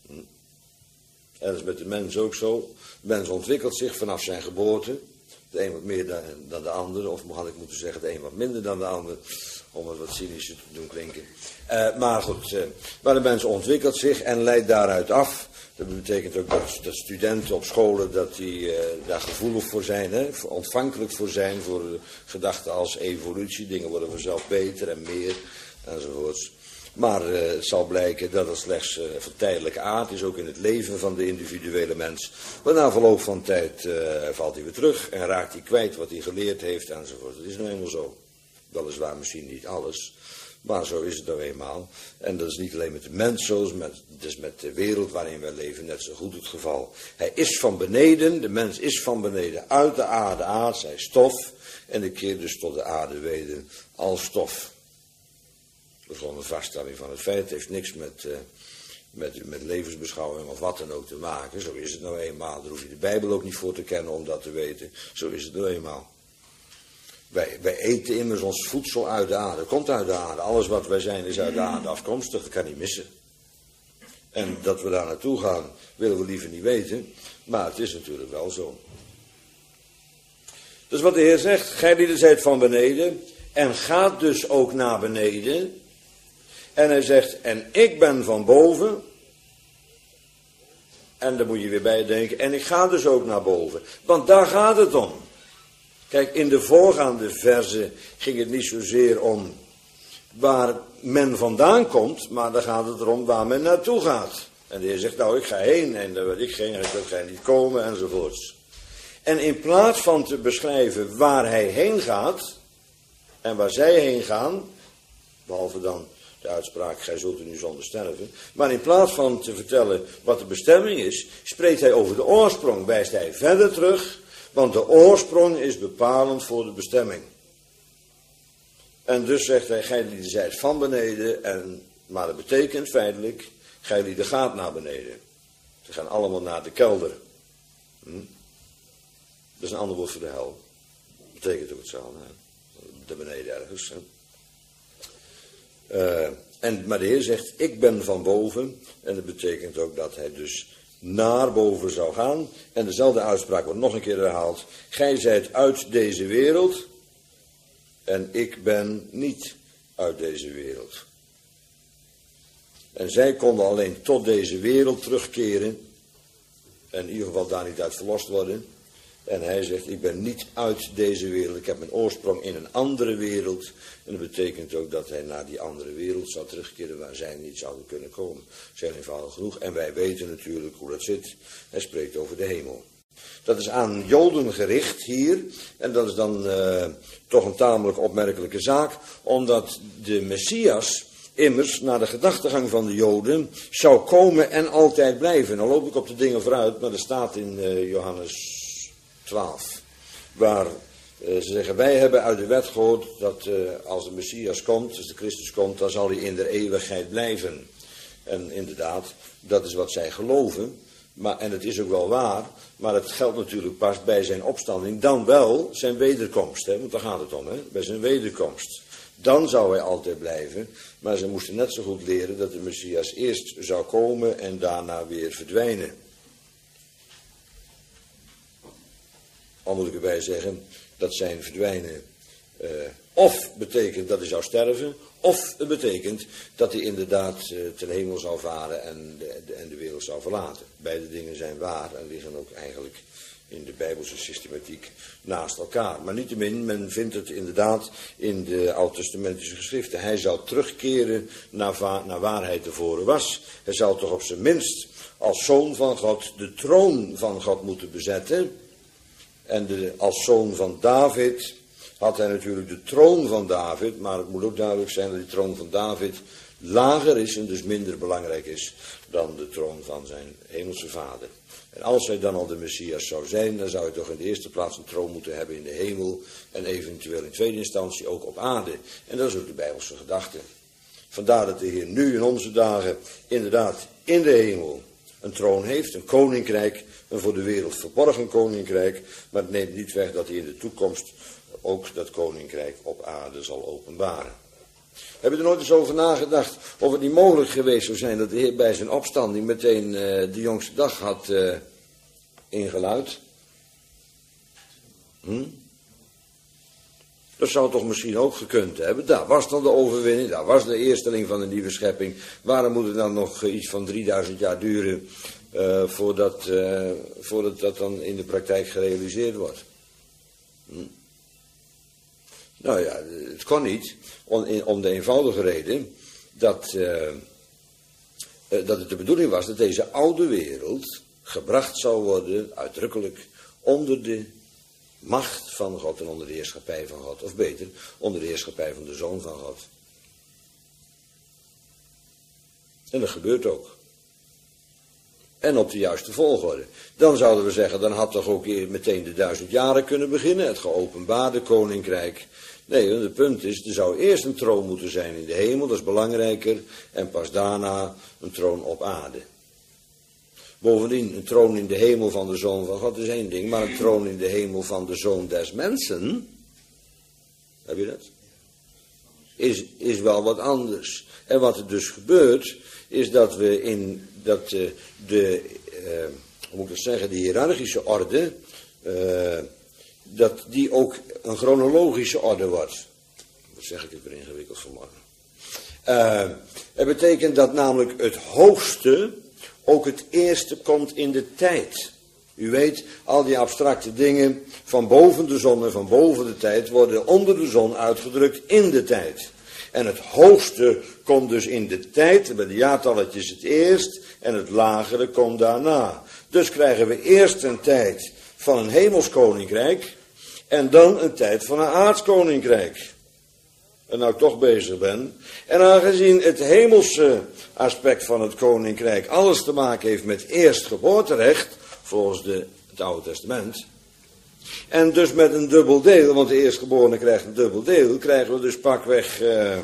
En dat is met de mens ook zo. De mens ontwikkelt zich vanaf zijn geboorte. De een wat meer dan de ander, of had ik moeten zeggen, de een wat minder dan de ander, om het wat cynischer te doen klinken. Maar goed, maar de mens ontwikkelt zich en leidt daaruit af. Dat betekent ook dat studenten op scholen dat die daar gevoelig voor zijn, hè, ontvankelijk voor zijn, voor gedachten als evolutie. Dingen worden vanzelf beter en meer enzovoorts. Maar het zal blijken dat het slechts van tijdelijke aard is, ook in het leven van de individuele mens. Maar na verloop van tijd valt hij weer terug en raakt hij kwijt wat hij geleerd heeft enzovoort. Dat is nou eenmaal zo. Weliswaar misschien niet alles, maar zo is het nou eenmaal. En dat is niet alleen met de mens zo, het is met de wereld waarin wij leven net zo goed het geval. Hij is van beneden, de mens is van beneden uit de aarde aard, zij stof, en de keert dus tot de aarde weder als stof. Dat is gewoon een vaststelling van het feit. Het heeft niks met levensbeschouwing of wat dan ook te maken. Zo is het nou eenmaal. Daar hoef je de Bijbel ook niet voor te kennen om dat te weten. Zo is het nou eenmaal. Wij eten immers ons voedsel uit de aarde. Komt uit de aarde. Alles wat wij zijn is uit de aarde afkomstig. Dat kan niet missen. En dat we daar naartoe gaan willen we liever niet weten. Maar het is natuurlijk wel zo. Dus wat de Heer zegt. Gij lieden zijt van beneden. En gaat dus ook naar beneden. En hij zegt, en ik ben van boven. En daar moet je weer bij denken. En ik ga dus ook naar boven. Want daar gaat het om. Kijk, in de voorgaande verzen ging het niet zozeer om waar men vandaan komt. Maar dan gaat het erom waar men naartoe gaat. En de Heer zegt, nou ik ga heen. En daar wil ik geen, dat ga niet komen enzovoorts. En in plaats van te beschrijven waar hij heen gaat. En waar zij heen gaan. Behalve dan de uitspraak, gij zult er nu zonder sterven. Maar in plaats van te vertellen wat de bestemming is, spreekt hij over de oorsprong. Wijst hij verder terug, want de oorsprong is bepalend voor de bestemming. En dus zegt hij, gij lieden zijt van beneden, maar dat betekent feitelijk, gij lieden gaat naar beneden. Ze gaan allemaal naar de kelder. Dat is een ander woord voor de hel. Dat betekent ook hetzelfde. De beneden ergens. Maar de Heer zegt, ik ben van boven. En dat betekent ook dat hij dus naar boven zou gaan. En dezelfde uitspraak wordt nog een keer herhaald. Gij zijt uit deze wereld. En ik ben niet uit deze wereld. En zij konden alleen tot deze wereld terugkeren. En in ieder geval daar niet uit verlost worden. En hij zegt, ik ben niet uit deze wereld. Ik heb mijn oorsprong in een andere wereld. En dat betekent ook dat hij naar die andere wereld zou terugkeren waar zij niet zouden kunnen komen. Dat is heel eenvoudig genoeg. En wij weten natuurlijk hoe dat zit. Hij spreekt over de hemel. Dat is aan Joden gericht hier. En dat is dan toch een tamelijk opmerkelijke zaak. Omdat de Messias immers naar de gedachtegang van de Joden zou komen en altijd blijven. Nou loop ik op de dingen vooruit, maar er staat in Johannes 12. Waar ze zeggen, wij hebben uit de wet gehoord dat als de Messias komt, als de Christus komt, dan zal hij in de eeuwigheid blijven. En inderdaad, dat is wat zij geloven. En het is ook wel waar, maar het geldt natuurlijk pas bij zijn opstanding, dan wel zijn wederkomst. Hè? Want daar gaat het om, hè? Bij zijn wederkomst. Dan zou hij altijd blijven, maar ze moesten net zo goed leren dat de Messias eerst zou komen en daarna weer verdwijnen. Al moet ik erbij zeggen, dat zijn verdwijnen of betekent dat hij zou sterven, of het betekent dat hij inderdaad ten hemel zou varen en de wereld zou verlaten. Beide dingen zijn waar en liggen ook eigenlijk in de Bijbelse systematiek naast elkaar. Maar niettemin, men vindt het inderdaad in de Oud-testamentische geschriften. Hij zou terugkeren naar waar hij tevoren was. Hij zou toch op zijn minst als zoon van God de troon van God moeten bezetten. En als zoon van David had hij natuurlijk de troon van David, maar het moet ook duidelijk zijn dat die troon van David lager is en dus minder belangrijk is dan de troon van zijn hemelse vader. En als hij dan al de Messias zou zijn, dan zou hij toch in de eerste plaats een troon moeten hebben in de hemel en eventueel in tweede instantie ook op aarde. En dat is ook de Bijbelse gedachte. Vandaar dat de Heer nu in onze dagen inderdaad in de hemel een troon heeft, een koninkrijk, een voor de wereld verborgen koninkrijk, maar het neemt niet weg dat hij in de toekomst ook dat koninkrijk op aarde zal openbaren. Heb je er nooit eens over nagedacht of het niet mogelijk geweest zou zijn dat de Heer bij zijn opstanding meteen de jongste dag had ingeluid? Dat zou toch misschien ook gekund hebben. Daar was dan de overwinning, daar was de eersteling van de nieuwe schepping. Waarom moet het dan nog iets van 3000 jaar duren voordat dat dan in de praktijk gerealiseerd wordt? Nou ja, het kon niet, om de eenvoudige reden dat het de bedoeling was dat deze oude wereld gebracht zou worden, uitdrukkelijk, onder de macht van God en onder de heerschappij van God. Of beter, onder de heerschappij van de Zoon van God. En dat gebeurt ook. En op de juiste volgorde. Dan zouden we zeggen, dan had toch ook meteen de 1000 jaren kunnen beginnen, het geopenbaarde koninkrijk. Nee, het punt is, er zou eerst een troon moeten zijn in de hemel, dat is belangrijker, en pas daarna een troon op aarde. Bovendien, een troon in de hemel van de Zoon van God is één ding, maar een troon in de hemel van de Zoon des mensen, heb je dat? Is wel wat anders. En wat er dus gebeurt, is dat we in hoe moet ik dat zeggen, de hiërarchische orde, dat die ook een chronologische orde wordt. Wat zeg ik het weer ingewikkeld vanmorgen? Het betekent dat namelijk het hoogste ook het eerste komt in de tijd. U weet, al die abstracte dingen van boven de zon en van boven de tijd worden onder de zon uitgedrukt in de tijd. En het hoogste komt dus in de tijd, bij de jaartalletjes het eerst, en het lagere komt daarna. Dus krijgen we eerst een tijd van een hemelskoninkrijk en dan een tijd van een aardskoninkrijk. En nou ik toch bezig ben. En aangezien het hemelse aspect van het koninkrijk alles te maken heeft met eerstgeboorterecht, volgens het Oude Testament, en dus met een dubbel deel, want de eerstgeborene krijgt een dubbel deel, krijgen we dus pakweg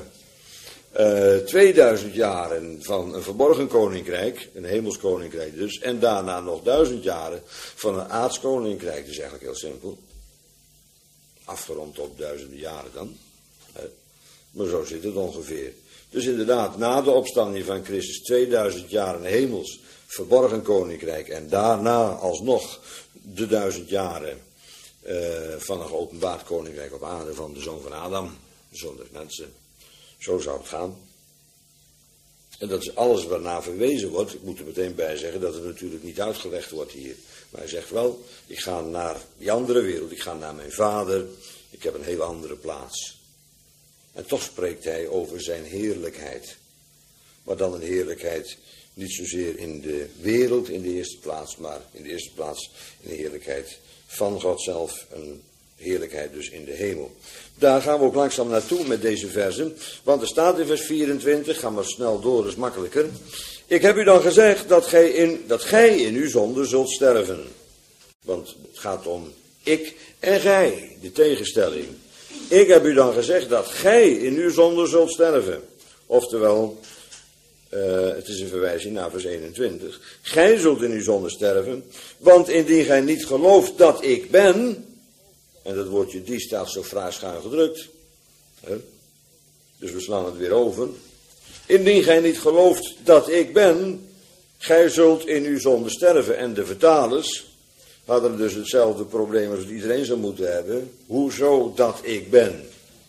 2000 jaren van een verborgen koninkrijk, een hemelskoninkrijk dus, en daarna nog 1000 jaren van een aardskoninkrijk. Dat is eigenlijk heel simpel. Afgerond op duizenden jaren dan. Maar zo zit het ongeveer. Dus inderdaad, na de opstanding van Christus 2000 jaar een hemels verborgen koninkrijk en daarna alsnog de 1000 jaren van een geopenbaard koninkrijk op aarde van de zoon van Adam, de zoon des mensen. Zo zou het gaan. En dat is alles waarnaar verwezen wordt. Ik moet er meteen bij zeggen dat het natuurlijk niet uitgelegd wordt hier. Maar hij zegt wel, ik ga naar die andere wereld, ik ga naar mijn vader, ik heb een hele andere plaats. En toch spreekt hij over zijn heerlijkheid. Maar dan een heerlijkheid niet zozeer in de wereld in de eerste plaats, maar in de eerste plaats in de heerlijkheid van God zelf. Een heerlijkheid dus in de hemel. Daar gaan we ook langzaam naartoe met deze versen. Want er staat in vers 24, ga maar snel door, dat is makkelijker. Ik heb u dan gezegd dat gij in uw zonde zult sterven. Want het gaat om ik en gij, de tegenstelling. Ik heb u dan gezegd dat gij in uw zonde zult sterven. Oftewel, het is een verwijzing naar vers 21. Gij zult in uw zonde sterven, want indien gij niet gelooft dat ik ben, en dat woordje die staat zo fraai schuin gedrukt, dus we slaan het weer over. Indien gij niet gelooft dat ik ben, gij zult in uw zonde sterven. En de vertalers hadden dus hetzelfde probleem als iedereen zou moeten hebben. Hoezo dat ik ben?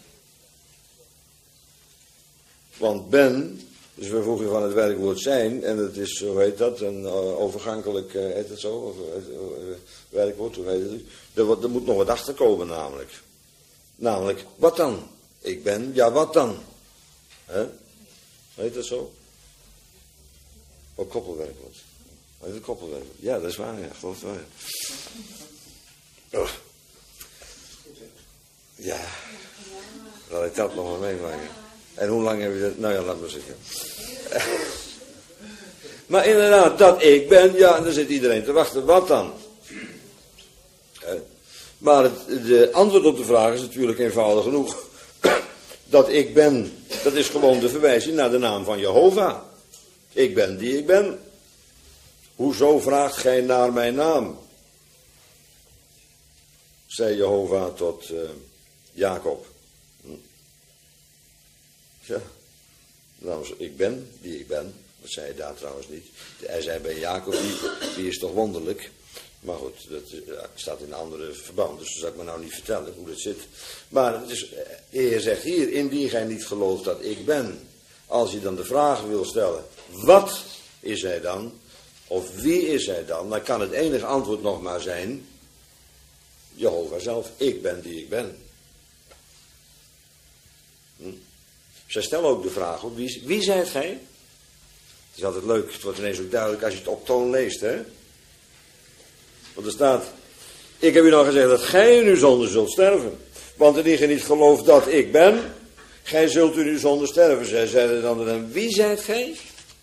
Want ben, dus we voegen van het werkwoord zijn, en het is, hoe heet dat, een overgankelijk, heet het zo, of, werkwoord, hoe heet het? Er moet nog wat achter komen namelijk. Namelijk, wat dan? Ik ben, ja wat dan? Heet dat zo? Oh, koppelwerkwoord. Heet het koppelwerkwoord? Ja, dat is waar, ja, geloof het wel. Oh. Ja, laat ik dat nog maar meemaken. En hoe lang heb je dat? Nou ja, laat maar zitten. Maar inderdaad, dat ik ben, ja, en dan zit iedereen te wachten. Wat dan? Maar de antwoord op de vraag is natuurlijk eenvoudig genoeg. Dat ik ben, dat is gewoon de verwijzing naar de naam van Jehovah. Ik ben die ik ben. Hoezo vraagt gij naar mijn naam? Zei Jehovah tot Jacob. Ja, namens ik ben die ik ben. Dat zei hij daar trouwens niet. Hij zei bij Jacob, die is toch wonderlijk. Maar goed, dat staat in een andere verband, dus dat zal ik me nou niet vertellen hoe dat zit. Maar het is, de Heer zegt hier, indien gij niet gelooft dat ik ben. Als je dan de vraag wil stellen, wat is hij dan? Of wie is hij dan kan het enige antwoord nog maar zijn, Jehovah zelf, ik ben die ik ben. Zij stellen ook de vraag, wie zijt gij? Het is altijd leuk, het wordt ineens ook duidelijk als je het op toon leest, hè. Want er staat, ik heb u nou gezegd dat gij in uw zonde zult sterven. Want indien gij niet gelooft dat ik ben, gij zult in uw zonde sterven. Zij zeiden dan, wie zijt gij?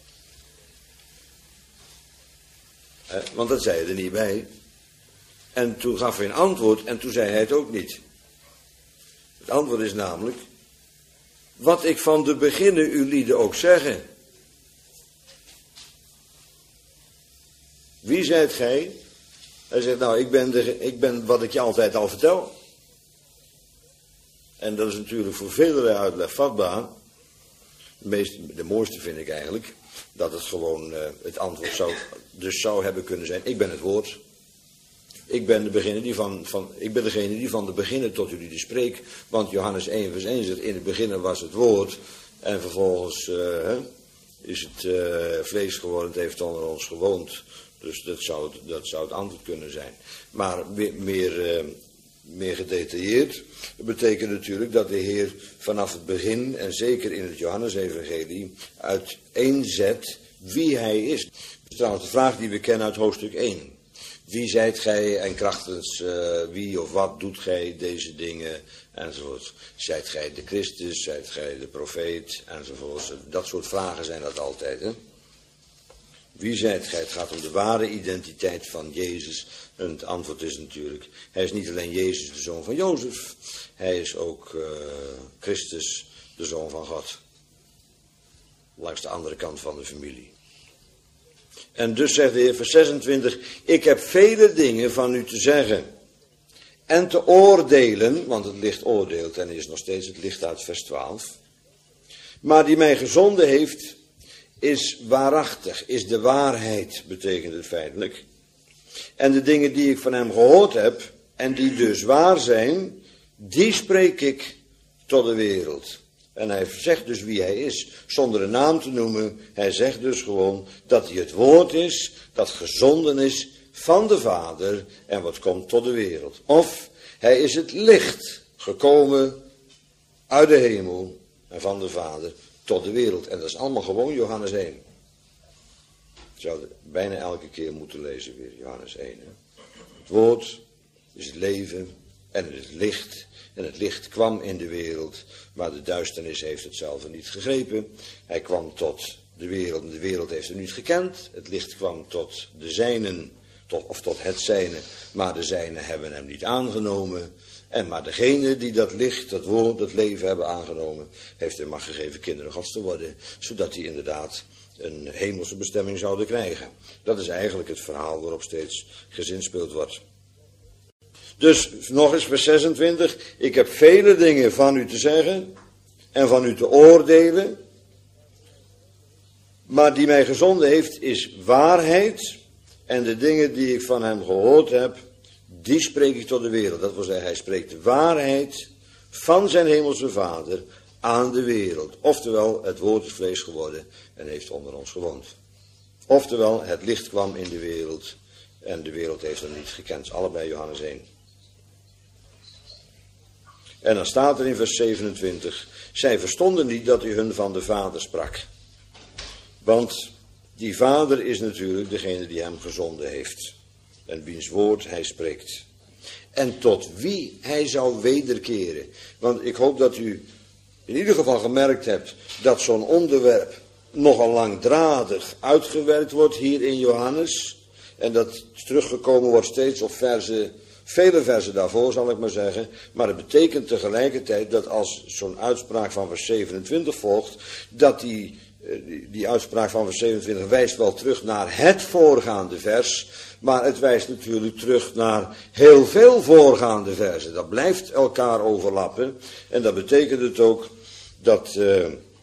Want dat zei hij er niet bij. En toen gaf hij een antwoord en toen zei hij het ook niet. Het antwoord is namelijk, wat ik van de beginnen u lieden ook zeggen. Wie zijt gij? Hij zegt, nou, ik ben wat ik je altijd al vertel. En dat is natuurlijk voor vele uitleg vatbaar. De mooiste vind ik eigenlijk, dat het gewoon het antwoord zou hebben kunnen zijn. Ik ben het woord. Ik ben degene die van de beginnen tot jullie spreek. Want Johannes 1 vers 1 zegt, in het begin was het woord. En vervolgens is het vlees geworden, het heeft onder ons gewoond. Dus dat zou het antwoord kunnen zijn. Maar meer gedetailleerd betekent natuurlijk dat de Heer vanaf het begin, en zeker in het Johannesevangelie, uiteenzet wie hij is. Dat is trouwens de vraag die we kennen uit hoofdstuk 1. Wie zijt gij en krachtens wie of wat doet gij deze dingen enzovoort. Zijt gij de Christus, zijt gij de profeet enzovoort. Dat soort vragen zijn dat altijd, hè. Wie zijt gij? Het gaat om de ware identiteit van Jezus. En het antwoord is natuurlijk, hij is niet alleen Jezus, de zoon van Jozef. Hij is ook Christus, de zoon van God. Langs de andere kant van de familie. En dus zegt de Heer vers 26, ik heb vele dingen van u te zeggen. En te oordelen, want het licht oordeelt en is nog steeds het licht uit vers 12. Maar die mij gezonden heeft, is waarachtig, is de waarheid, betekent het feitelijk. En de dingen die ik van hem gehoord heb, en die dus waar zijn, die spreek ik tot de wereld. En hij zegt dus wie hij is, zonder een naam te noemen. Hij zegt dus gewoon dat hij het woord is, dat gezonden is van de Vader en wat komt tot de wereld. Of hij is het licht gekomen uit de hemel en van de Vader tot de wereld. En dat is allemaal gewoon Johannes 1. Je zou het bijna elke keer moeten lezen weer, Johannes 1. Hè? Het woord is het leven en het is licht. En het licht kwam in de wereld, maar de duisternis heeft het zelf niet gegrepen. Hij kwam tot de wereld en de wereld heeft hem niet gekend. Het licht kwam tot de zijnen, tot het zijne, maar de zijnen hebben hem niet aangenomen. En maar degene die dat licht, dat woord, dat leven hebben aangenomen, heeft hem maar gegeven kinderen Gods te worden, zodat die inderdaad een hemelse bestemming zouden krijgen. Dat is eigenlijk het verhaal waarop steeds gezinspeeld wordt. Dus nog eens vers 26, ik heb vele dingen van u te zeggen en van u te oordelen, maar die mij gezonden heeft is waarheid en de dingen die ik van hem gehoord heb, die spreek ik tot de wereld. Dat wil zeggen, hij spreekt de waarheid van zijn hemelse Vader aan de wereld. Oftewel, het woord is vlees geworden en heeft onder ons gewoond. Oftewel, het licht kwam in de wereld en de wereld heeft hem niet gekend. Allebei Johannes 1. En dan staat er in vers 27, zij verstonden niet dat hij hun van de Vader sprak. Want die Vader is natuurlijk degene die hem gezonden heeft. En wiens woord hij spreekt. En tot wie hij zou wederkeren. Want ik hoop dat u in ieder geval gemerkt hebt dat zo'n onderwerp nogal langdradig uitgewerkt wordt hier in Johannes. En dat teruggekomen wordt steeds op vele versen daarvoor zal ik maar zeggen. Maar het betekent tegelijkertijd dat als zo'n uitspraak van vers 27 volgt, dat die uitspraak van vers 27 wijst wel terug naar het voorgaande vers, maar het wijst natuurlijk terug naar heel veel voorgaande versen. Dat blijft elkaar overlappen en dat betekent het ook dat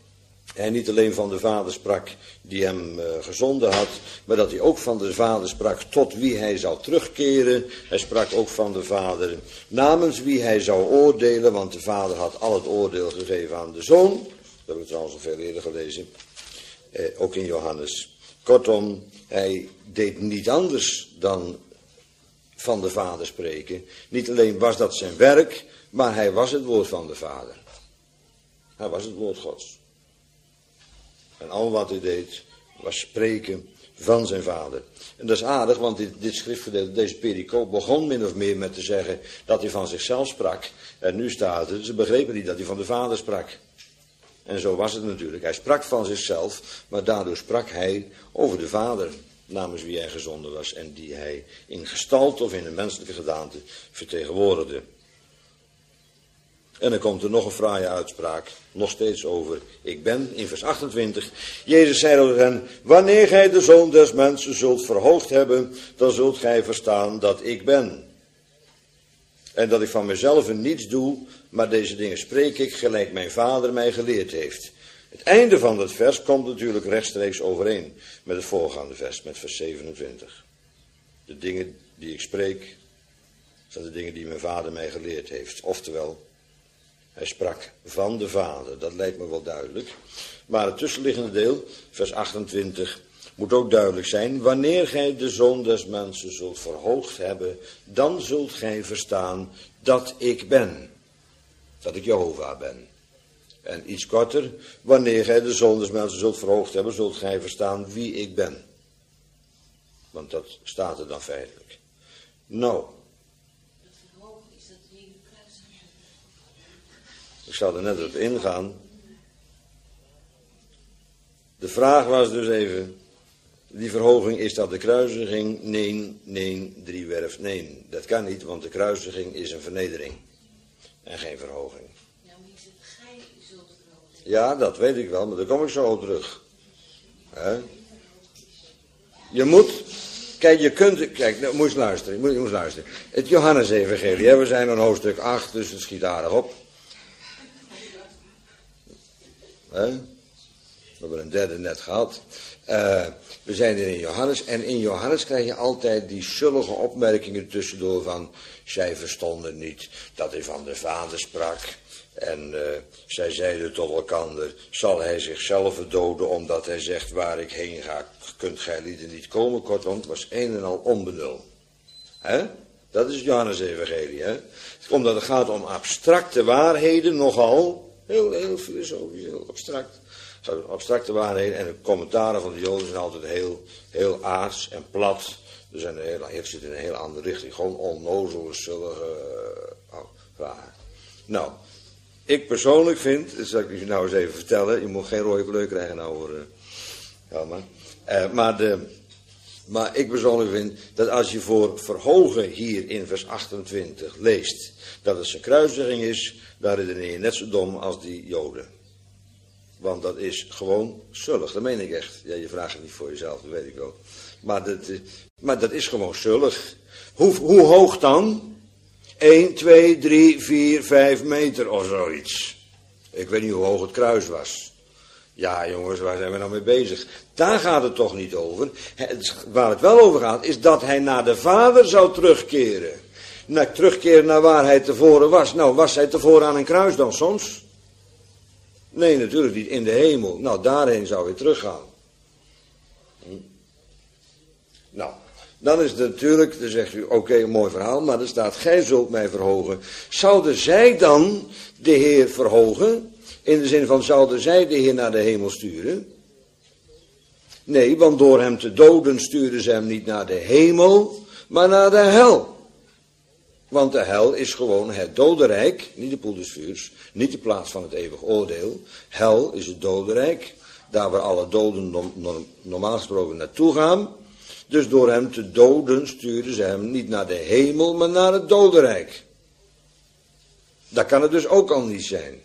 hij niet alleen van de Vader sprak die hem gezonden had, maar dat hij ook van de Vader sprak tot wie hij zou terugkeren. Hij sprak ook van de Vader namens wie hij zou oordelen, want de Vader had al het oordeel gegeven aan de Zoon. Dat hebben we trouwens al veel eerder gelezen, ook in Johannes. Kortom, hij deed niet anders dan van de Vader spreken. Niet alleen was dat zijn werk, maar hij was het woord van de Vader. Hij was het woord Gods. En al wat hij deed was spreken van zijn Vader. En dat is aardig, want dit schriftgedeelte, deze pericoop, begon min of meer met te zeggen dat hij van zichzelf sprak. En nu staat het, ze begrepen niet dat hij van de Vader sprak. En zo was het natuurlijk. Hij sprak van zichzelf, maar daardoor sprak hij over de Vader, namens wie hij gezonden was en die hij in gestalte of in een menselijke gedaante vertegenwoordigde. En dan komt er nog een fraaie uitspraak, nog steeds over ik ben, in vers 28. Jezus zei tot hen, wanneer gij de Zoon des Mensen zult verhoogd hebben, dan zult gij verstaan dat ik ben. En dat ik van mezelf niets doe, maar deze dingen spreek ik gelijk mijn Vader mij geleerd heeft. Het einde van dat vers komt natuurlijk rechtstreeks overeen met het voorgaande vers, met vers 27. De dingen die ik spreek, zijn de dingen die mijn Vader mij geleerd heeft. Oftewel, hij sprak van de Vader, dat lijkt me wel duidelijk. Maar het tussenliggende deel, vers 28, moet ook duidelijk zijn. Wanneer gij de Zoon des Mensen zult verhoogd hebben, dan zult gij verstaan dat ik ben. Dat ik Jehovah ben. En iets korter, wanneer gij de Zoon des Mensen zult verhoogd hebben, zult gij verstaan wie ik ben. Want dat staat er dan feitelijk. Nou. Ik zal er net op ingaan. De vraag was dus even, die verhoging, is dat de kruisiging? Nee, driewerf, nee. Dat kan niet, want de kruisiging is een vernedering. En geen verhoging. Ja, maar is het gij zult verhogen? Ja, dat weet ik wel, maar daar kom ik zo op terug. Je moet, kijk, je kunt, kijk, nou, moet je luisteren, je moet luisteren. Het Johannes-evangelie, we zijn in hoofdstuk 8, dus het schiet aardig op. We hebben een derde net gehad. We zijn in Johannes. En in Johannes krijg je altijd die zullige opmerkingen tussendoor van, zij verstonden niet dat hij van de Vader sprak. En zij zeiden tot elkander, zal hij zichzelf doden omdat hij zegt, waar ik heen ga, kunt gij lieden niet komen. Kortom, het was een en al onbenul. Dat is het Johannes-evangelie. Omdat het gaat om abstracte waarheden, nogal. Heel filosofisch, heel abstract. Abstracte waarheden en de commentaren van de Joden zijn altijd heel aards en plat. Dus het zit in een hele andere richting. Gewoon onnozele, zullige vragen. Nou, ik persoonlijk vind, dat zal ik je nou eens even vertellen. Je moet geen rode kleur krijgen nou voor Helma. Maar ik persoonlijk vind dat als je voor verhogen hier in vers 28 leest dat het zijn kruisiging is, dan redeneer je net zo dom als die Joden. Want dat is gewoon zullig, dat meen ik echt. Ja, je vraagt het niet voor jezelf, dat weet ik wel. Maar dat is gewoon zullig. Hoe hoog dan? 1, 2, 3, 4, 5 meter of zoiets. Ik weet niet hoe hoog het kruis was. Ja jongens, waar zijn we nou mee bezig? Daar gaat het toch niet over. Waar het wel over gaat, is dat hij naar de Vader zou terugkeren. Terugkeren naar waar hij tevoren was. Nou, was hij tevoren aan een kruis dan soms? Nee, natuurlijk niet. In de hemel. Nou, daarheen zou hij teruggaan. Nou, dan is het natuurlijk, dan zegt u, oké, een mooi verhaal, maar er staat, gij zult mij verhogen. Zouden zij dan de Heer verhogen? In de zin van, zouden zij de Heer naar de hemel sturen? Nee, want door hem te doden stuurden ze hem niet naar de hemel, maar naar de hel. Want de hel is gewoon het dodenrijk, niet de poel des vuurs, niet de plaats van het eeuwig oordeel. Hel is het dodenrijk, daar waar alle doden normaal gesproken naartoe gaan. Dus door hem te doden stuurden ze hem niet naar de hemel, maar naar het dodenrijk. Dat kan het dus ook al niet zijn.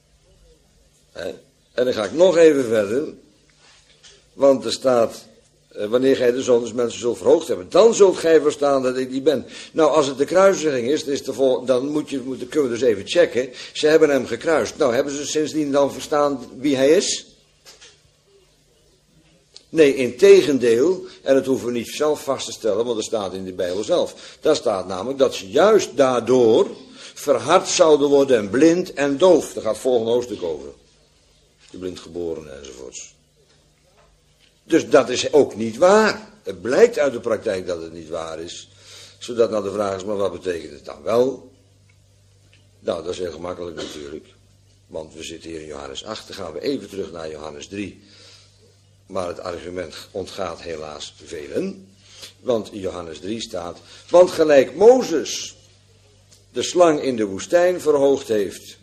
En dan ga ik nog even verder, want er staat wanneer gij de zoon des mensen zult verhoogd hebben, dan zult gij verstaan dat ik die ben. Nou, als het de kruisiging is, dan kunnen we dus even checken. Ze hebben hem gekruist. Nou, hebben ze sindsdien dan verstaan wie hij is? Nee, integendeel, en dat hoeven we niet zelf vast te stellen, want dat staat in de Bijbel zelf. Daar staat namelijk dat ze juist daardoor verhard zouden worden en blind en doof. Daar gaat het volgende hoofdstuk over. De blind geboren enzovoorts. Dus dat is ook niet waar. Het blijkt uit de praktijk dat het niet waar is. Zodat nou de vraag is, maar wat betekent het dan wel? Nou, dat is heel gemakkelijk natuurlijk. Want we zitten hier in Johannes 8, dan gaan we even terug naar Johannes 3. Maar het argument ontgaat helaas velen. Want in Johannes 3 staat, want gelijk Mozes de slang in de woestijn verhoogd heeft,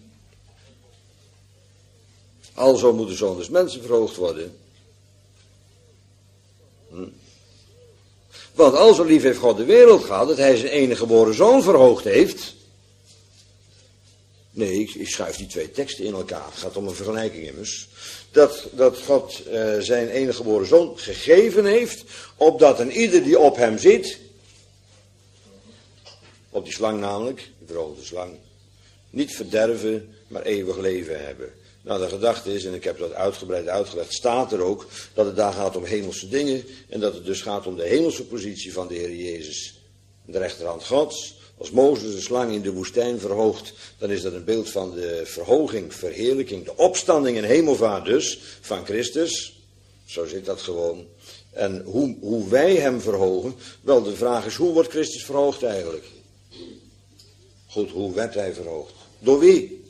alzo moet de zoon des mensen verhoogd worden. Want alzo lief heeft God de wereld gehad, dat hij zijn enige geboren zoon verhoogd heeft. Nee, ik schuif die twee teksten in elkaar. Het gaat om een vergelijking immers. Dat God zijn enige geboren zoon gegeven heeft, opdat een ieder die op hem zit, op die slang namelijk, die verhoogde slang, niet verderven, maar eeuwig leven hebben. Nou, de gedachte is, en ik heb dat uitgebreid uitgelegd, staat er ook dat het daar gaat om hemelse dingen en dat het dus gaat om de hemelse positie van de Heer Jezus, de rechterhand Gods. Als Mozes de slang in de woestijn verhoogt, dan is dat een beeld van de verhoging, verheerlijking, de opstanding en hemelvaart dus van Christus. Zo zit dat gewoon. En hoe wij hem verhogen, wel de vraag is, hoe wordt Christus verhoogd eigenlijk? Goed, hoe werd hij verhoogd? Door wie?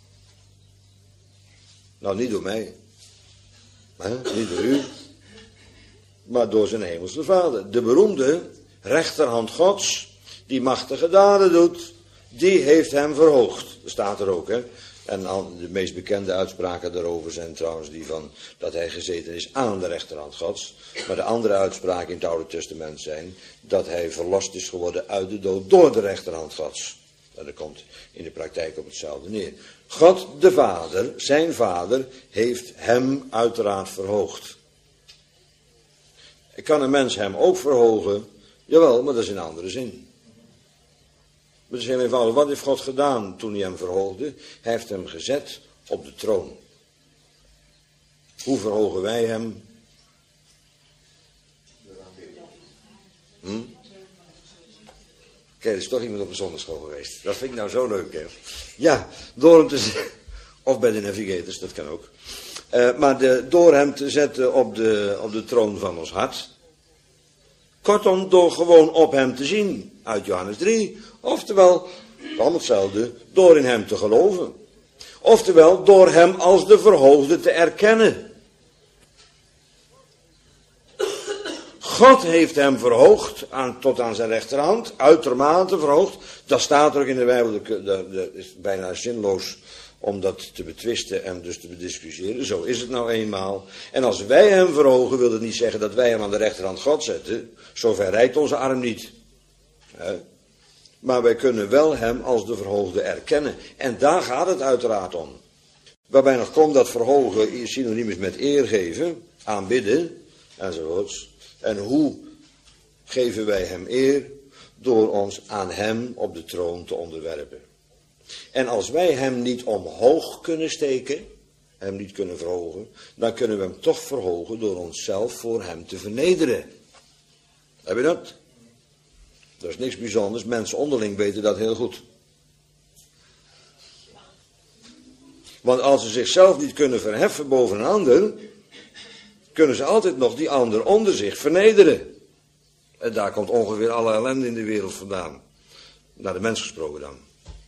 Nou, niet door mij. Niet door u. Maar door zijn hemelse Vader. De beroemde rechterhand Gods, die machtige daden doet, die heeft hem verhoogd. Dat staat er ook, hè. En de meest bekende uitspraken daarover zijn trouwens die van dat hij gezeten is aan de rechterhand Gods. Maar de andere uitspraken in het Oude Testament zijn dat hij verlost is geworden uit de dood door de rechterhand Gods. En dat komt in de praktijk op hetzelfde neer. God de Vader, zijn Vader, heeft hem uiteraard verhoogd. Kan een mens hem ook verhogen? Jawel, maar dat is in andere zin. Maar het is heel eenvoudig. Wat heeft God gedaan toen hij hem verhoogde? Hij heeft hem gezet op de troon. Hoe verhogen wij hem? Kijk, er is toch iemand op de zondagschool geweest. Dat vind ik nou zo leuk, hè. Ja, door hem te zetten. Of bij de navigators, dat kan ook. Maar door hem te zetten op de troon van ons hart. Kortom, door gewoon op hem te zien. Uit Johannes 3. Oftewel, allemaal hetzelfde, door in hem te geloven. Oftewel, door hem als de verhoogde te erkennen. God heeft hem verhoogd tot aan zijn rechterhand, uitermate verhoogd. Dat staat er ook in de Bijbel, dat is bijna zinloos om dat te betwisten en dus te bediscussiëren. Zo is het nou eenmaal. En als wij hem verhogen, wil het niet zeggen dat wij hem aan de rechterhand God zetten. Zover reikt onze arm niet. Maar wij kunnen wel hem als de verhoogde erkennen. En daar gaat het uiteraard om. Waarbij nog komt dat verhogen synoniem is met eer geven, aanbidden enzovoorts. En hoe geven wij hem eer? Door ons aan hem op de troon te onderwerpen. En als wij hem niet omhoog kunnen steken, hem niet kunnen verhogen, dan kunnen we hem toch verhogen door onszelf voor hem te vernederen. Heb je dat? Dat is niks bijzonders. Mensen onderling weten dat heel goed. Want als ze zichzelf niet kunnen verheffen boven een ander, kunnen ze altijd nog die ander onder zich vernederen. En daar komt ongeveer alle ellende in de wereld vandaan. Naar de mens gesproken dan.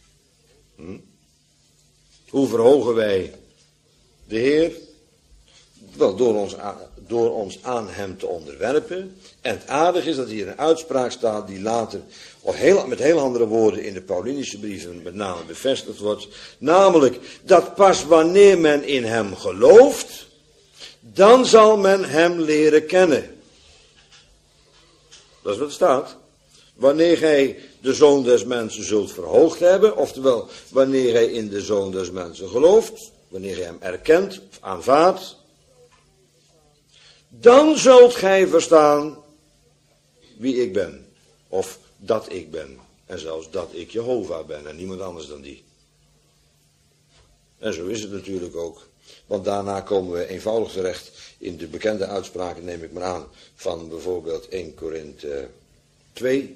Hoe verhogen wij de Heer? Wel, door ons aan hem te onderwerpen. En het aardige is dat hier een uitspraak staat die later, met heel andere woorden in de Paulinische brieven met name bevestigd wordt. Namelijk, dat pas wanneer men in hem gelooft, dan zal men hem leren kennen. Dat is wat er staat. Wanneer gij de Zoon des Mensen zult verhoogd hebben, oftewel wanneer gij in de Zoon des Mensen gelooft, wanneer gij hem erkent of aanvaardt, dan zult gij verstaan wie ik ben. Of dat ik ben. En zelfs dat ik Jehovah ben en niemand anders dan die. En zo is het natuurlijk ook. Want daarna komen we eenvoudig terecht in de bekende uitspraken, neem ik maar aan, van bijvoorbeeld 1 Korinthe 2.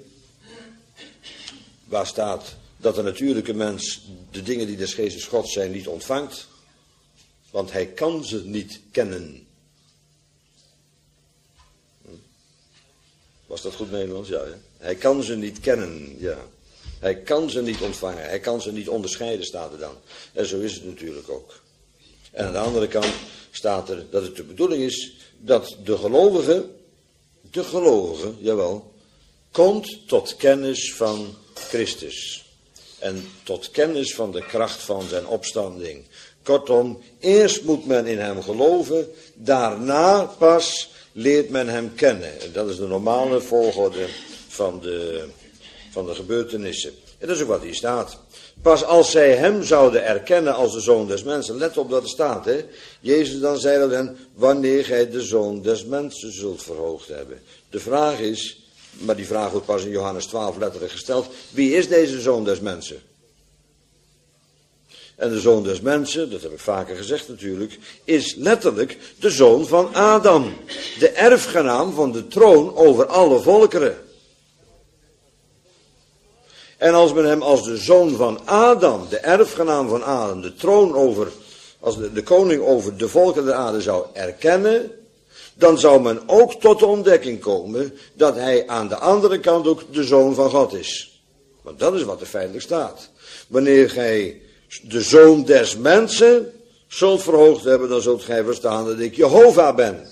Waar staat dat de natuurlijke mens de dingen die des geestes Gods zijn niet ontvangt. Want hij kan ze niet kennen. Was dat goed Nederlands? Ja, hè? Hij kan ze niet kennen, ja. Hij kan ze niet ontvangen. Hij kan ze niet onderscheiden, staat er dan. En zo is het natuurlijk ook. En aan de andere kant staat er dat het de bedoeling is dat de gelovige, jawel, komt tot kennis van Christus. En tot kennis van de kracht van zijn opstanding. Kortom, eerst moet men in hem geloven, daarna pas leert men hem kennen. En dat is de normale volgorde van de gebeurtenissen. En dat is ook wat hier staat. Pas als zij hem zouden erkennen als de Zoon des Mensen. Let op dat er staat, hè. Jezus dan zei dat hen, wanneer gij de Zoon des Mensen zult verhoogd hebben. De vraag is, maar die vraag wordt pas in Johannes 12 letterlijk gesteld. Wie is deze Zoon des Mensen? En de Zoon des Mensen, dat heb ik vaker gezegd natuurlijk, is letterlijk de zoon van Adam. De erfgenaam van de troon over alle volkeren. En als men hem als de zoon van Adam, de erfgenaam van Adam, de troon over, als de koning over de volkeren der aarde zou erkennen, dan zou men ook tot de ontdekking komen dat hij aan de andere kant ook de zoon van God is. Want dat is wat er feitelijk staat. Wanneer gij de Zoon des Mensen zult verhoogd hebben, dan zult gij verstaan dat ik Jehovah ben.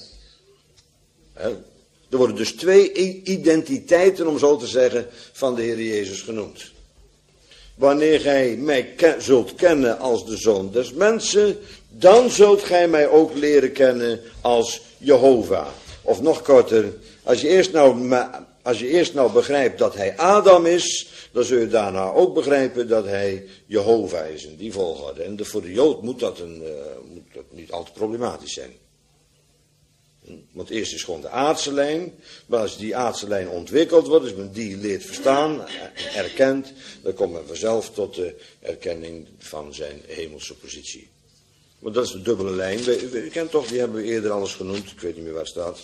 Er worden dus 2 identiteiten, om zo te zeggen, van de Heer Jezus genoemd. Wanneer gij mij zult kennen als de Zoon des Mensen, dan zult gij mij ook leren kennen als Jehovah. Of nog korter, als je eerst nou begrijpt dat hij Adam is, dan zul je daarna ook begrijpen dat hij Jehovah is in die volgorde. En voor de Jood moet dat niet al te problematisch zijn. Want eerst is gewoon de aardse lijn, maar als die aardse lijn ontwikkeld wordt, dus men die leert verstaan, erkent, dan komt men vanzelf tot de erkenning van zijn hemelse positie. Want dat is de dubbele lijn. U kent toch, die hebben we eerder alles genoemd, ik weet niet meer waar het staat.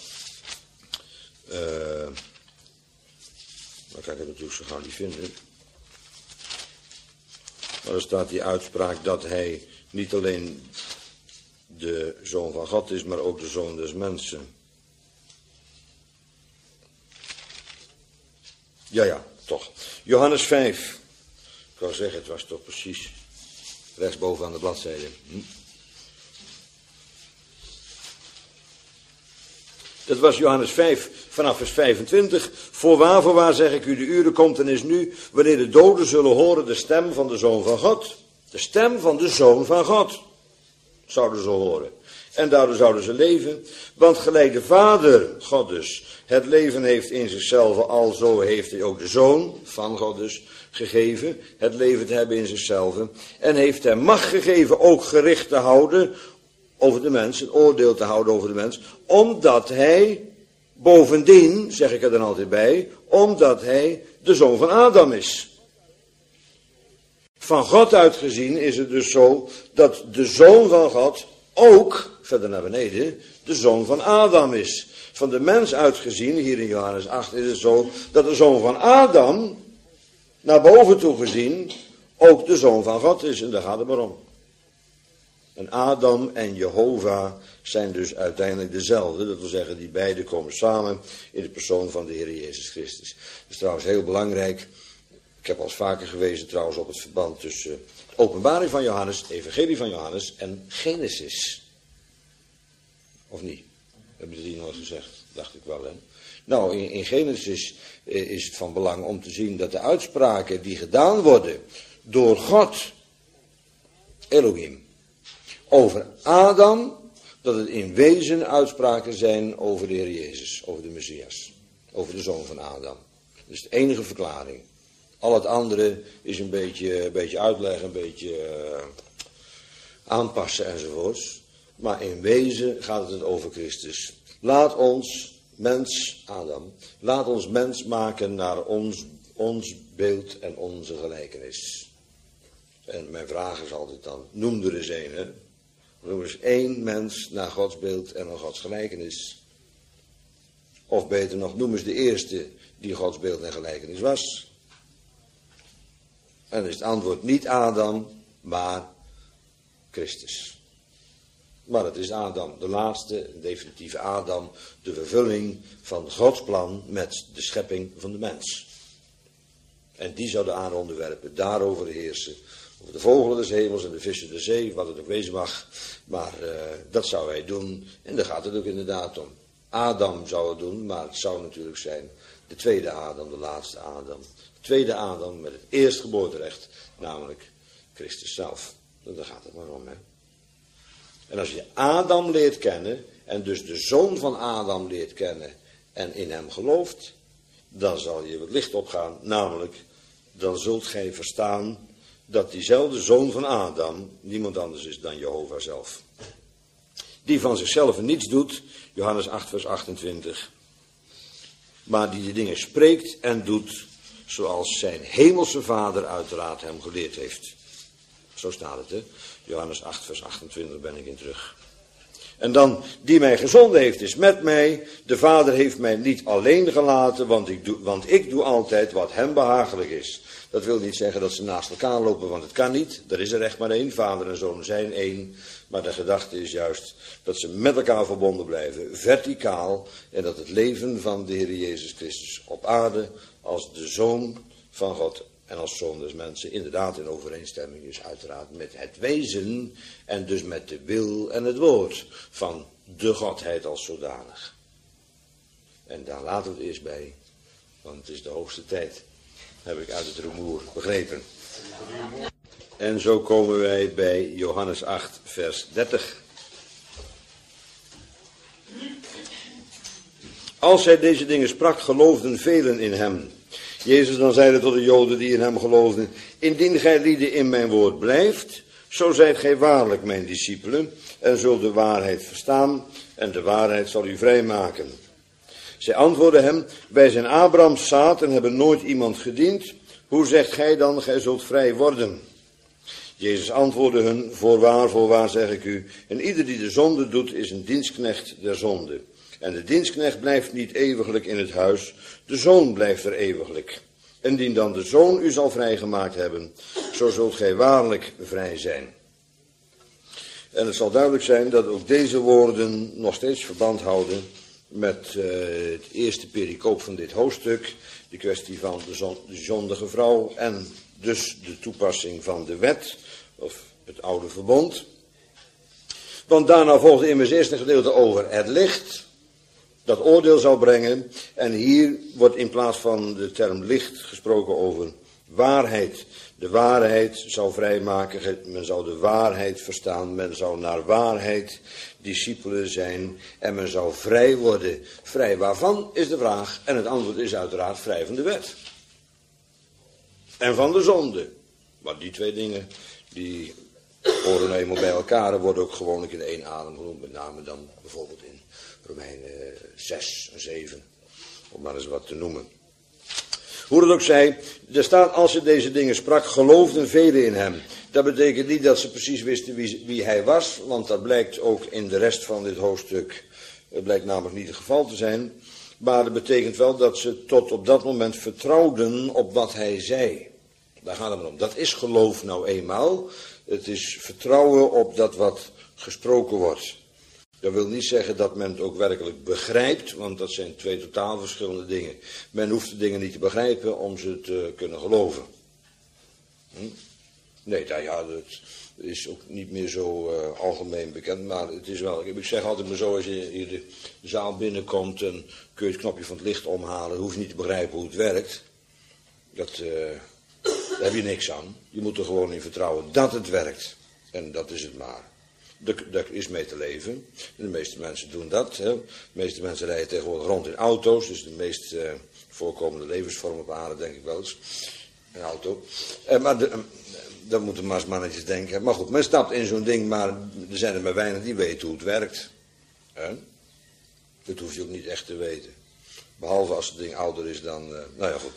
Dan kan ik het natuurlijk zo gauw niet vinden. Maar er staat die uitspraak dat hij niet alleen de Zoon van God is, maar ook de Zoon des Mensen. Ja, toch. Johannes 5. Ik wou zeggen, het was toch precies rechtsboven aan de bladzijde. Dat was Johannes 5, vanaf vers 25. Voorwaar zeg ik u, de uren komt en is nu, wanneer de doden zullen horen de stem van de Zoon van God. De stem van de Zoon van God zouden ze horen. En daardoor zouden ze leven. Want gelijk de Vader, God dus, het leven heeft in zichzelf, alzo heeft hij ook de Zoon van God dus gegeven. Het leven te hebben in zichzelf. En heeft hem macht gegeven ook gericht te houden over de mens, een oordeel te houden over de mens, omdat hij, bovendien, zeg ik er dan altijd bij, omdat hij de zoon van Adam is. Van God uitgezien is het dus zo dat de zoon van God ook, verder naar beneden, de zoon van Adam is. Van de mens uitgezien, hier in Johannes 8, is het zo dat de zoon van Adam, naar boven toe gezien, ook de zoon van God is. En daar gaat het maar om. En Adam en Jehovah zijn dus uiteindelijk dezelfde. Dat wil zeggen, die beide komen samen in de persoon van de Heer Jezus Christus. Dat is trouwens heel belangrijk. Ik heb al eens vaker gewezen trouwens op het verband tussen openbaring van Johannes, evangelie van Johannes en Genesis. Of niet? Hebben ze die nooit gezegd? Dacht ik wel, hè? Nou, in Genesis is het van belang om te zien dat de uitspraken die gedaan worden door God, Elohim, over Adam, dat het in wezen uitspraken zijn over de Heer Jezus, over de Messias, over de zoon van Adam. Dat is de enige verklaring. Al het andere is een beetje uitleggen, een beetje aanpassen enzovoorts. Maar in wezen gaat het over Christus. Laat ons mens maken naar ons beeld en onze gelijkenis. En mijn vraag is altijd dan, noem er eens één, hè? Noem eens één mens naar Gods beeld en naar Gods gelijkenis. Of beter nog, noem eens de eerste die Gods beeld en gelijkenis was. En dan is het antwoord niet Adam, maar Christus. Maar het is Adam, de laatste, definitieve Adam, de vervulling van Gods plan met de schepping van de mens. En die zou de aarde onderwerpen, daarover heersen. Over de vogelen des hemels en de vissen der zee, wat het ook wezen mag. Maar dat zou hij doen. En daar gaat het ook inderdaad om. Adam zou het doen, maar het zou natuurlijk zijn de tweede Adam, de laatste Adam. De tweede Adam met het eerstgeboorterecht, namelijk Christus zelf. En daar gaat het maar om, hè. En als je Adam leert kennen, en dus de zoon van Adam leert kennen en in hem gelooft, dan zal je het licht opgaan, namelijk, dan zult gij verstaan dat diezelfde zoon van Adam niemand anders is dan Jehovah zelf. Die van zichzelf niets doet, Johannes 8 vers 28, maar die de dingen spreekt en doet zoals zijn hemelse vader uiteraard hem geleerd heeft. Zo staat het, hè. Johannes 8 vers 28 ben ik in terug. En dan, die mij gezonden heeft is met mij. De Vader heeft mij niet alleen gelaten, want ik doe altijd wat hem behagelijk is. Dat wil niet zeggen dat ze naast elkaar lopen, want het kan niet. Er is er echt maar één, Vader en Zoon zijn één. Maar de gedachte is juist dat ze met elkaar verbonden blijven, verticaal. En dat het leven van de Heer Jezus Christus op aarde als de Zoon van God en als zoon des mensen inderdaad in overeenstemming is uiteraard met het wezen en dus met de wil en het woord van de Godheid als zodanig. En daar laten we het eerst bij, want het is de hoogste tijd, heb ik uit het rumoer begrepen. En zo komen wij bij Johannes 8 vers 30. Als hij deze dingen sprak, geloofden velen in hem. Jezus dan zeide tot de Joden die in hem geloofden: indien gij lieden in mijn woord blijft, zo zijt gij waarlijk mijn discipelen en zult de waarheid verstaan en de waarheid zal u vrijmaken. Zij antwoordden hem: wij zijn Abrahams zaad en hebben nooit iemand gediend. Hoe zegt gij dan, gij zult vrij worden? Jezus antwoordde hun: voorwaar zeg ik u, en ieder die de zonde doet is een dienstknecht der zonde. En de dienstknecht blijft niet eeuwiglijk in het huis, de zoon blijft er eeuwiglijk. Indien dan de zoon u zal vrijgemaakt hebben, zo zult gij waarlijk vrij zijn. En het zal duidelijk zijn dat ook deze woorden nog steeds verband houden met het eerste pericoop van dit hoofdstuk, de kwestie van de zondige vrouw en dus de toepassing van de wet, of het oude verbond. Want daarna volgde immers eerst een gedeelte over het licht, dat oordeel zou brengen. En hier wordt in plaats van de term licht gesproken over waarheid. De waarheid zou vrijmaken, men zou de waarheid verstaan, men zou naar waarheid discipelen zijn en men zou vrij worden. Vrij waarvan is de vraag en het antwoord is uiteraard vrij van de wet. En van de zonde. Maar die twee dingen, die horen nou eenmaal bij elkaar en worden ook gewoonlijk in één adem genoemd, met name dan bijvoorbeeld in Romeinen 6 en 7, om maar eens wat te noemen. Hoe het ook zij, er staat als ze deze dingen sprak, geloofden velen in hem. Dat betekent niet dat ze precies wisten wie hij was, want dat blijkt ook in de rest van dit hoofdstuk. Het blijkt namelijk niet het geval te zijn. Maar dat betekent wel dat ze tot op dat moment vertrouwden op wat hij zei. Daar gaat het om. Dat is geloof nou eenmaal. Het is vertrouwen op dat wat gesproken wordt. Dat wil niet zeggen dat men het ook werkelijk begrijpt, want dat zijn twee totaal verschillende dingen. Men hoeft de dingen niet te begrijpen om ze te kunnen geloven. Nee, dat is ook niet meer zo algemeen bekend, maar het is wel, ik zeg altijd maar zo, als je hier de zaal binnenkomt en kun je het knopje van het licht omhalen, hoef je niet te begrijpen hoe het werkt. Daar heb je niks aan. Je moet er gewoon in vertrouwen dat het werkt. En dat is het maar. Daar is mee te leven. En de meeste mensen doen dat. Hè. De meeste mensen rijden tegenwoordig rond in auto's. Dus de meest voorkomende levensvorm op aarde, denk ik wel eens. Een auto. Maar dat moeten maar eens mannetjes denken. Maar goed, men stapt in zo'n ding, maar er zijn er maar weinig die weten hoe het werkt. Dat hoef je ook niet echt te weten. Behalve als het ding ouder is dan... nou ja, goed.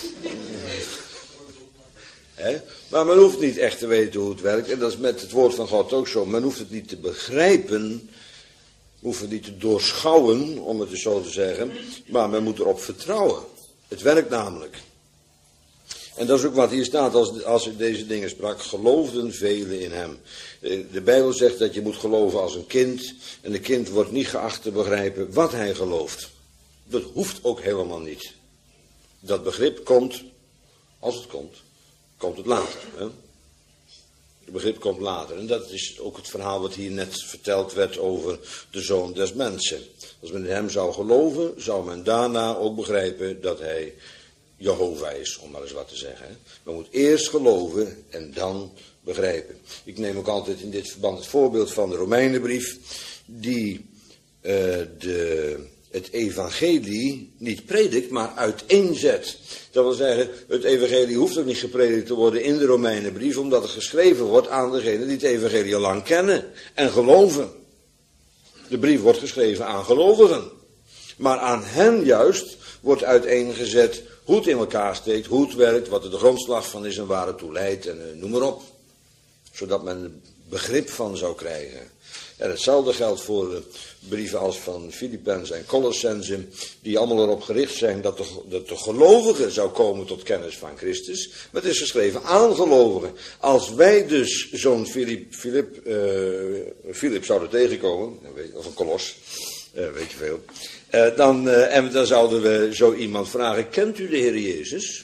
Maar men hoeft niet echt te weten hoe het werkt. En dat is met het woord van God ook zo. Men hoeft het niet te begrijpen. Hoeft het niet te doorschouwen, om het dus zo te zeggen. Maar men moet erop vertrouwen. Het werkt namelijk. En dat is ook wat hier staat als ik deze dingen sprak. Geloofden velen in hem. De Bijbel zegt dat je moet geloven als een kind. En een kind wordt niet geacht te begrijpen wat hij gelooft. Dat hoeft ook helemaal niet. Dat begrip komt, als het komt het later. Hè? Het begrip komt later. En dat is ook het verhaal wat hier net verteld werd over de Zoon des Mensen. Als men in hem zou geloven, zou men daarna ook begrijpen dat hij Jehovah is, om maar eens wat te zeggen. Hè? Men moet eerst geloven en dan begrijpen. Ik neem ook altijd in dit verband het voorbeeld van de Romeinenbrief, die het evangelie niet predikt, maar uiteenzet. Dat wil zeggen, het evangelie hoeft ook niet gepredikt te worden in de Romeinenbrief, omdat het geschreven wordt aan degenen die het evangelie al lang kennen en geloven. De brief wordt geschreven aan gelovigen. Maar aan hen juist wordt uiteengezet hoe het in elkaar steekt, hoe het werkt, wat er de grondslag van is en waar het toe leidt en noem maar op. Zodat men er begrip van zou krijgen. En hetzelfde geldt voor brieven als van Filippenzen en Colossenzen, die allemaal erop gericht zijn dat de gelovige zou komen tot kennis van Christus. Maar het is geschreven aan gelovigen. Als wij dus zo'n Filip zouden tegenkomen, of een Kolos, weet je veel, dan zouden we zo iemand vragen, kent u de Heer Jezus?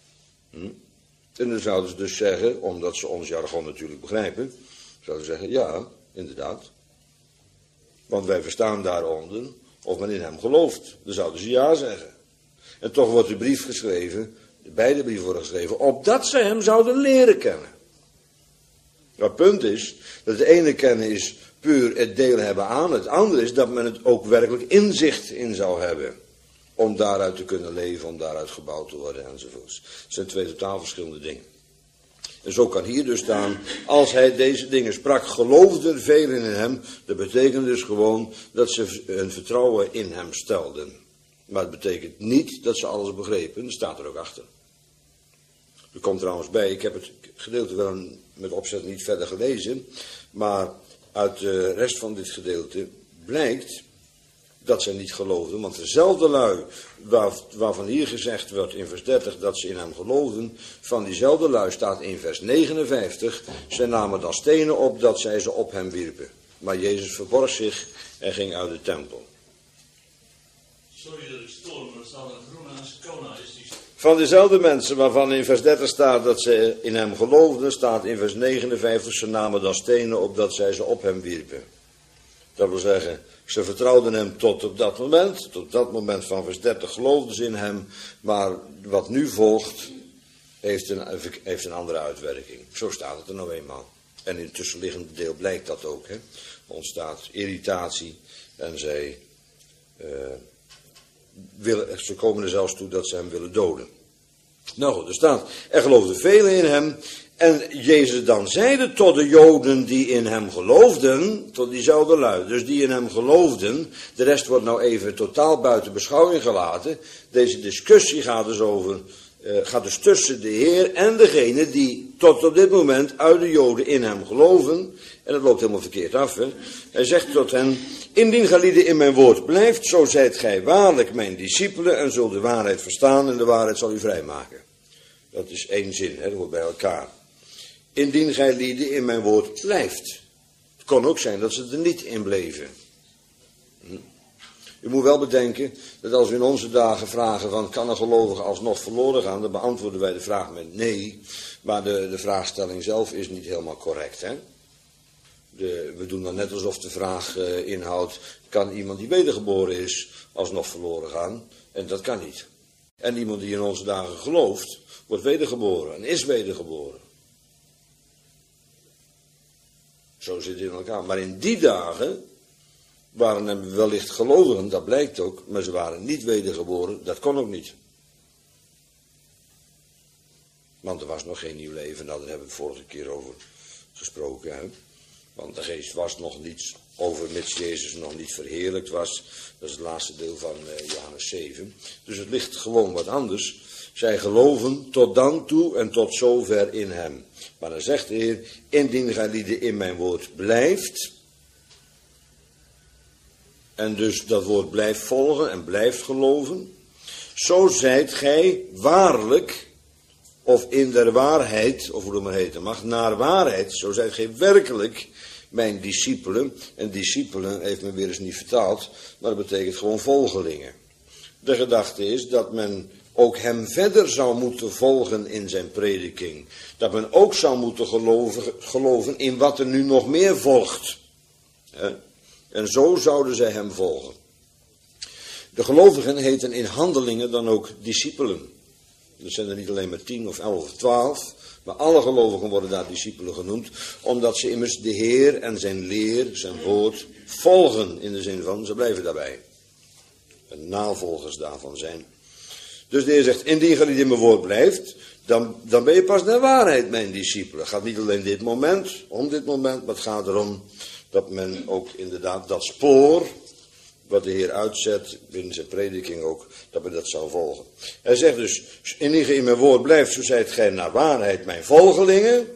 En dan zouden ze dus zeggen, omdat ze ons jargon natuurlijk begrijpen, zouden ze zeggen, ja, inderdaad. Want wij verstaan daaronder of men in hem gelooft. Dan zouden ze ja zeggen. En toch wordt de brief geschreven, beide brieven worden geschreven, opdat ze hem zouden leren kennen. Het punt is, dat het ene kennen is puur het deel hebben aan. Het andere is dat men het ook werkelijk inzicht in zou hebben. Om daaruit te kunnen leven, om daaruit gebouwd te worden enzovoorts. Het zijn twee totaal verschillende dingen. En zo kan hier dus staan, als hij deze dingen sprak, geloofden velen in hem. Dat betekent dus gewoon dat ze hun vertrouwen in hem stelden. Maar het betekent niet dat ze alles begrepen, dat staat er ook achter. Er komt trouwens bij, ik heb het gedeelte wel met opzet niet verder gelezen, maar uit de rest van dit gedeelte blijkt dat zij niet geloofden, want dezelfde lui waarvan hier gezegd wordt in vers 30 dat ze in hem geloofden, van diezelfde lui staat in vers 59, zij namen dan stenen op dat zij ze op hem wierpen. Maar Jezus verborg zich en ging uit de tempel. Sorry dat ik stoor, maar er staat een groene Ascona. Van dezelfde mensen waarvan in vers 30 staat dat ze in hem geloofden, staat in vers 59, ze namen dan stenen op dat zij ze op hem wierpen. Dat wil zeggen, ze vertrouwden hem tot op dat moment van vers 30 geloofden ze in hem, maar wat nu volgt heeft een andere uitwerking. Zo staat het er nou eenmaal. En in het tussenliggende deel blijkt dat ook. Hè. Er ontstaat irritatie en ze komen er zelfs toe dat ze hem willen doden. Nou goed, er staat, er geloofden velen in hem. En Jezus dan zeide tot de Joden die in hem geloofden, tot diezelfde lui, dus die in hem geloofden, de rest wordt nou even totaal buiten beschouwing gelaten. Deze discussie gaat dus tussen de Heer en degene die tot op dit moment uit de Joden in hem geloven. En dat loopt helemaal verkeerd af. Hè? Hij zegt tot hen, indien gij lieden in mijn woord blijft, zo zijt gij waarlijk mijn discipelen en zult de waarheid verstaan en de waarheid zal u vrijmaken. Dat is één zin, hè? Dat hoort bij elkaar. Indien gij lieden in mijn woord blijft. Het kon ook zijn dat ze er niet in bleven. U moet wel bedenken dat als we in onze dagen vragen van kan een gelovige alsnog verloren gaan, dan beantwoorden wij de vraag met nee. Maar de vraagstelling zelf is niet helemaal correct. Hè? We doen dan net alsof de vraag inhoudt, kan iemand die wedergeboren is alsnog verloren gaan? En dat kan niet. En iemand die in onze dagen gelooft, wordt wedergeboren en is wedergeboren. Zo zit het in elkaar. Maar in die dagen waren er wellicht gelovigen, dat blijkt ook, maar ze waren niet wedergeboren, dat kon ook niet. Want er was nog geen nieuw leven, nou, daar hebben we het vorige keer over gesproken. Hè? Want de geest was nog niet, overmits Jezus nog niet verheerlijkt was. Dat is het laatste deel van Johannes 7. Dus het ligt gewoon wat anders. Zij geloven tot dan toe en tot zover in hem. Maar dan zegt de Heer, indien gij lieden in mijn woord blijft. En dus dat woord blijft volgen en blijft geloven. Zo zijt gij waarlijk, of in der waarheid, of hoe dat maar heten mag, naar waarheid. Zo zijt gij werkelijk mijn discipelen. En discipelen heeft men weer eens niet vertaald, maar dat betekent gewoon volgelingen. De gedachte is dat men ook hem verder zou moeten volgen in zijn prediking. Dat men ook zou moeten geloven in wat er nu nog meer volgt. En zo zouden zij hem volgen. De gelovigen heten in handelingen dan ook discipelen. Dat zijn er niet alleen maar 10 of 11 of 12... maar alle gelovigen worden daar discipelen genoemd, omdat ze immers de Heer en zijn leer, zijn woord, volgen. In de zin van, ze blijven daarbij. En navolgers daarvan zijn. Dus de Heer zegt, indien gij niet in mijn woord blijft, dan ben je pas naar waarheid mijn discipelen. Het gaat niet alleen om dit moment, maar het gaat erom dat men ook inderdaad dat spoor, wat de Heer uitzet, binnen zijn prediking ook, dat men dat zou volgen. Hij zegt dus, indien gij in mijn woord blijft, zo zijt gij naar waarheid mijn volgelingen.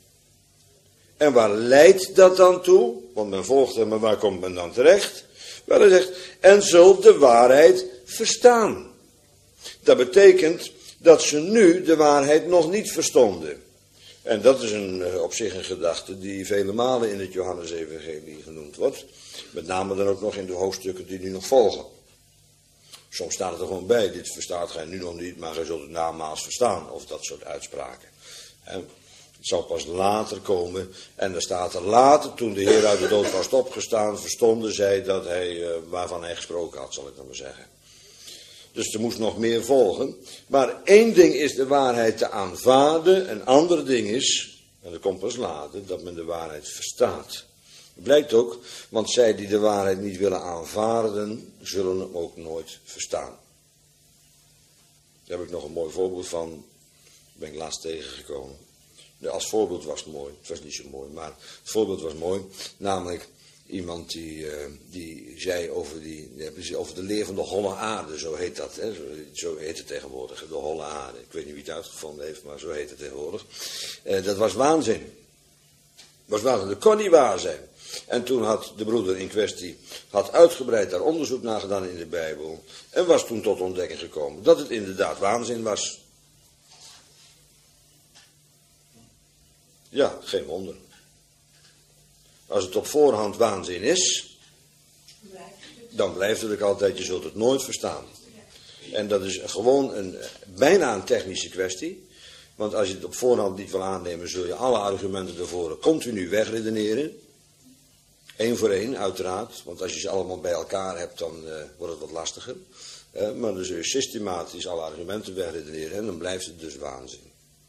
En waar leidt dat dan toe? Want men volgt hem, maar waar komt men dan terecht? Wel, hij zegt, en zult de waarheid verstaan. Dat betekent dat ze nu de waarheid nog niet verstonden. En dat is op zich een gedachte die vele malen in het Johannes-evangelie genoemd wordt. Met name dan ook nog in de hoofdstukken die nu nog volgen. Soms staat het er gewoon bij, dit verstaat gij nu nog niet, maar gij zult het namaals verstaan. Of dat soort uitspraken. En het zal pas later komen. En er staat er later, toen de Heer uit de dood was opgestaan, verstonden zij dat waarvan hij gesproken had, zal ik dan maar zeggen. Dus er moest nog meer volgen. Maar één ding is de waarheid te aanvaarden. Een ander ding is, en dat komt pas later, dat men de waarheid verstaat. Dat blijkt ook, want zij die de waarheid niet willen aanvaarden, zullen hem ook nooit verstaan. Daar heb ik nog een mooi voorbeeld van. Daar ben ik laatst tegengekomen. Als voorbeeld was het mooi. Het was niet zo mooi, maar het voorbeeld was mooi. Namelijk iemand die zei over de leer van de holle aarde, zo heet dat. Hè? Zo heet het tegenwoordig, de holle aarde. Ik weet niet wie het uitgevonden heeft, maar zo heet het tegenwoordig. Dat was waanzin. Dat kon niet waar zijn. En toen had de broeder in kwestie uitgebreid daar onderzoek naar gedaan in de Bijbel. En was toen tot ontdekking gekomen dat het inderdaad waanzin was. Ja, geen wonder. Als het op voorhand waanzin is, dan blijft het ook altijd, je zult het nooit verstaan. En dat is gewoon bijna een technische kwestie. Want als je het op voorhand niet wil aannemen, zul je alle argumenten ervoor continu wegredeneren. Eén voor één, uiteraard. Want als je ze allemaal bij elkaar hebt, dan wordt het wat lastiger. Maar dan zul je systematisch alle argumenten wegredeneren en dan blijft het dus waanzin.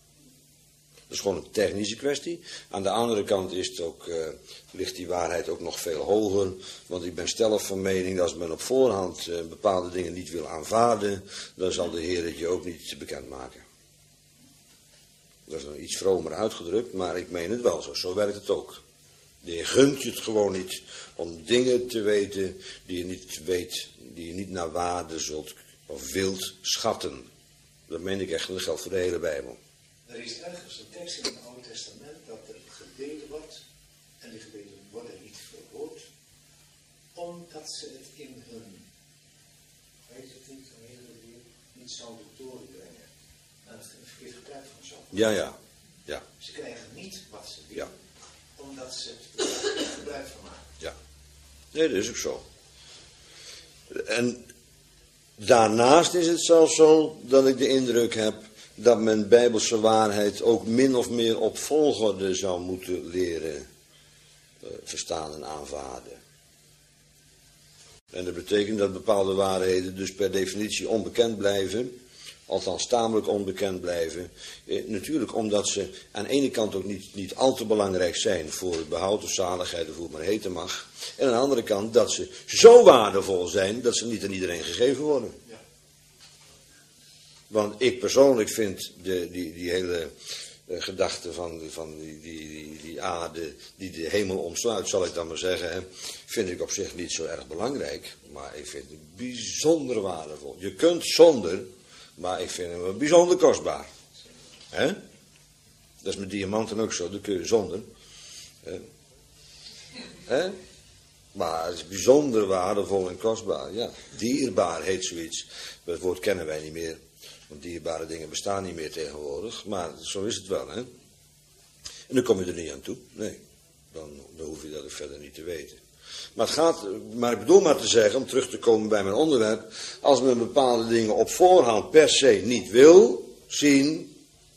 Dat is gewoon een technische kwestie. Aan de andere kant ligt die waarheid ook nog veel hoger. Want ik ben stellig van mening dat als men op voorhand bepaalde dingen niet wil aanvaarden, dan zal de Heer het je ook niet bekendmaken. Dat is nog iets vromer uitgedrukt, maar ik meen het wel zo. Zo werkt het ook. De Heer gunt je het gewoon niet om dingen te weten die je niet weet, die je niet naar waarde zult of wilt schatten. Dat meen ik echt en dat geldt voor de hele Bijbel. Er is ergens een tekst in het Oude Testament dat er gebeden wordt en die gebeden worden niet verhoord, omdat ze het in hun, weet het niet zouden doorbrengen. Nou, dat is een verkeerd gebruik van zo. Ja. Ze krijgen niet wat ze willen, Ja. omdat ze er gebruik van maken. Ja. Nee, dat is ook zo. En daarnaast is het zelfs zo dat ik de indruk heb dat men bijbelse waarheid ook min of meer op volgorde zou moeten leren verstaan en aanvaarden. En dat betekent dat bepaalde waarheden dus per definitie onbekend blijven, althans tamelijk onbekend blijven. Natuurlijk omdat ze aan de ene kant ook niet al te belangrijk zijn voor het behoud of zaligheid of hoe het maar heten mag. En aan de andere kant dat ze zo waardevol zijn dat ze niet aan iedereen gegeven worden. Want ik persoonlijk vind die hele gedachte van die aarde die de hemel omsluit, zal ik dan maar zeggen, hè, vind ik op zich niet zo erg belangrijk. Maar ik vind het bijzonder waardevol. Je kunt zonder, maar ik vind hem bijzonder kostbaar. Hè? Dat is met diamanten ook zo, dat kun je zonder. Hè? Maar het is bijzonder waardevol en kostbaar. Ja, dierbaar heet zoiets. Dat woord kennen wij niet meer. Want dierbare dingen bestaan niet meer tegenwoordig. Maar zo is het wel, hè. En dan kom je er niet aan toe. Nee, dan hoef je dat ook verder niet te weten. Maar ik bedoel maar te zeggen, om terug te komen bij mijn onderwerp. Als men bepaalde dingen op voorhand per se niet wil zien,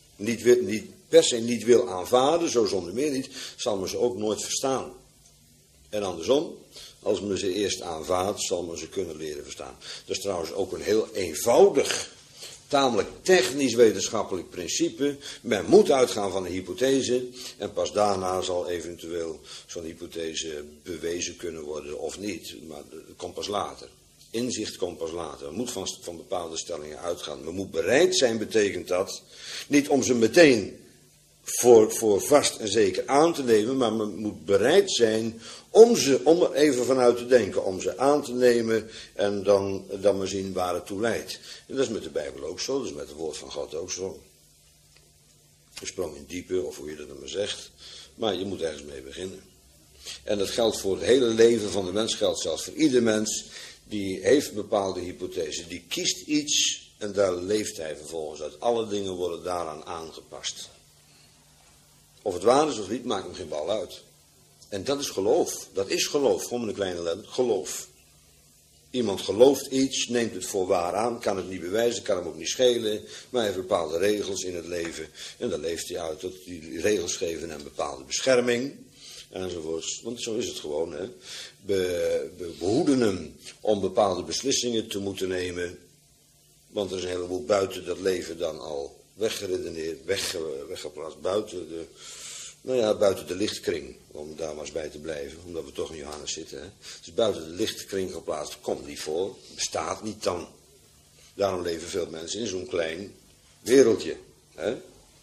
per se niet wil aanvaarden, zo zonder meer niet, zal men ze ook nooit verstaan. En andersom, als men ze eerst aanvaardt, zal men ze kunnen leren verstaan. Dat is trouwens ook een heel eenvoudig, tamelijk technisch-wetenschappelijk principe. Men moet uitgaan van een hypothese en pas daarna zal eventueel zo'n hypothese bewezen kunnen worden of niet. Maar dat komt pas later. Inzicht komt pas later. Men moet van bepaalde stellingen uitgaan. Men moet bereid zijn, betekent dat, niet om ze meteen voor vast en zeker aan te nemen, maar men moet bereid zijn om er even vanuit te denken, om ze aan te nemen en dan maar zien waar het toe leidt. En dat is met de Bijbel ook zo, dat is met het woord van God ook zo. Een sprong in diepe, of hoe je dat dan maar zegt, maar je moet ergens mee beginnen. En dat geldt voor het hele leven van de mens, geldt zelfs voor ieder mens, die heeft een bepaalde hypothese, die kiest iets en daar leeft hij vervolgens uit. Alle dingen worden daaraan aangepast. Of het waar is of niet, maakt hem geen bal uit. En dat is geloof. Dat is geloof. Gewoon met een kleine letter. Geloof. Iemand gelooft iets, neemt het voor waar aan, kan het niet bewijzen, kan hem ook niet schelen. Maar hij heeft bepaalde regels in het leven. En daar leeft hij uit. Die regels geven hem bepaalde bescherming. Enzovoorts. Want zo is het gewoon. Hè. Behoeden hem om bepaalde beslissingen te moeten nemen. Want er is een heleboel buiten dat leven dan al weggeredeneerd, weggeplaatst buiten de lichtkring, om daar maar eens bij te blijven, omdat we toch in Johannes zitten. Hè. Dus buiten de lichtkring geplaatst, komt niet voor, bestaat niet dan. Daarom leven veel mensen in zo'n klein wereldje. Hè.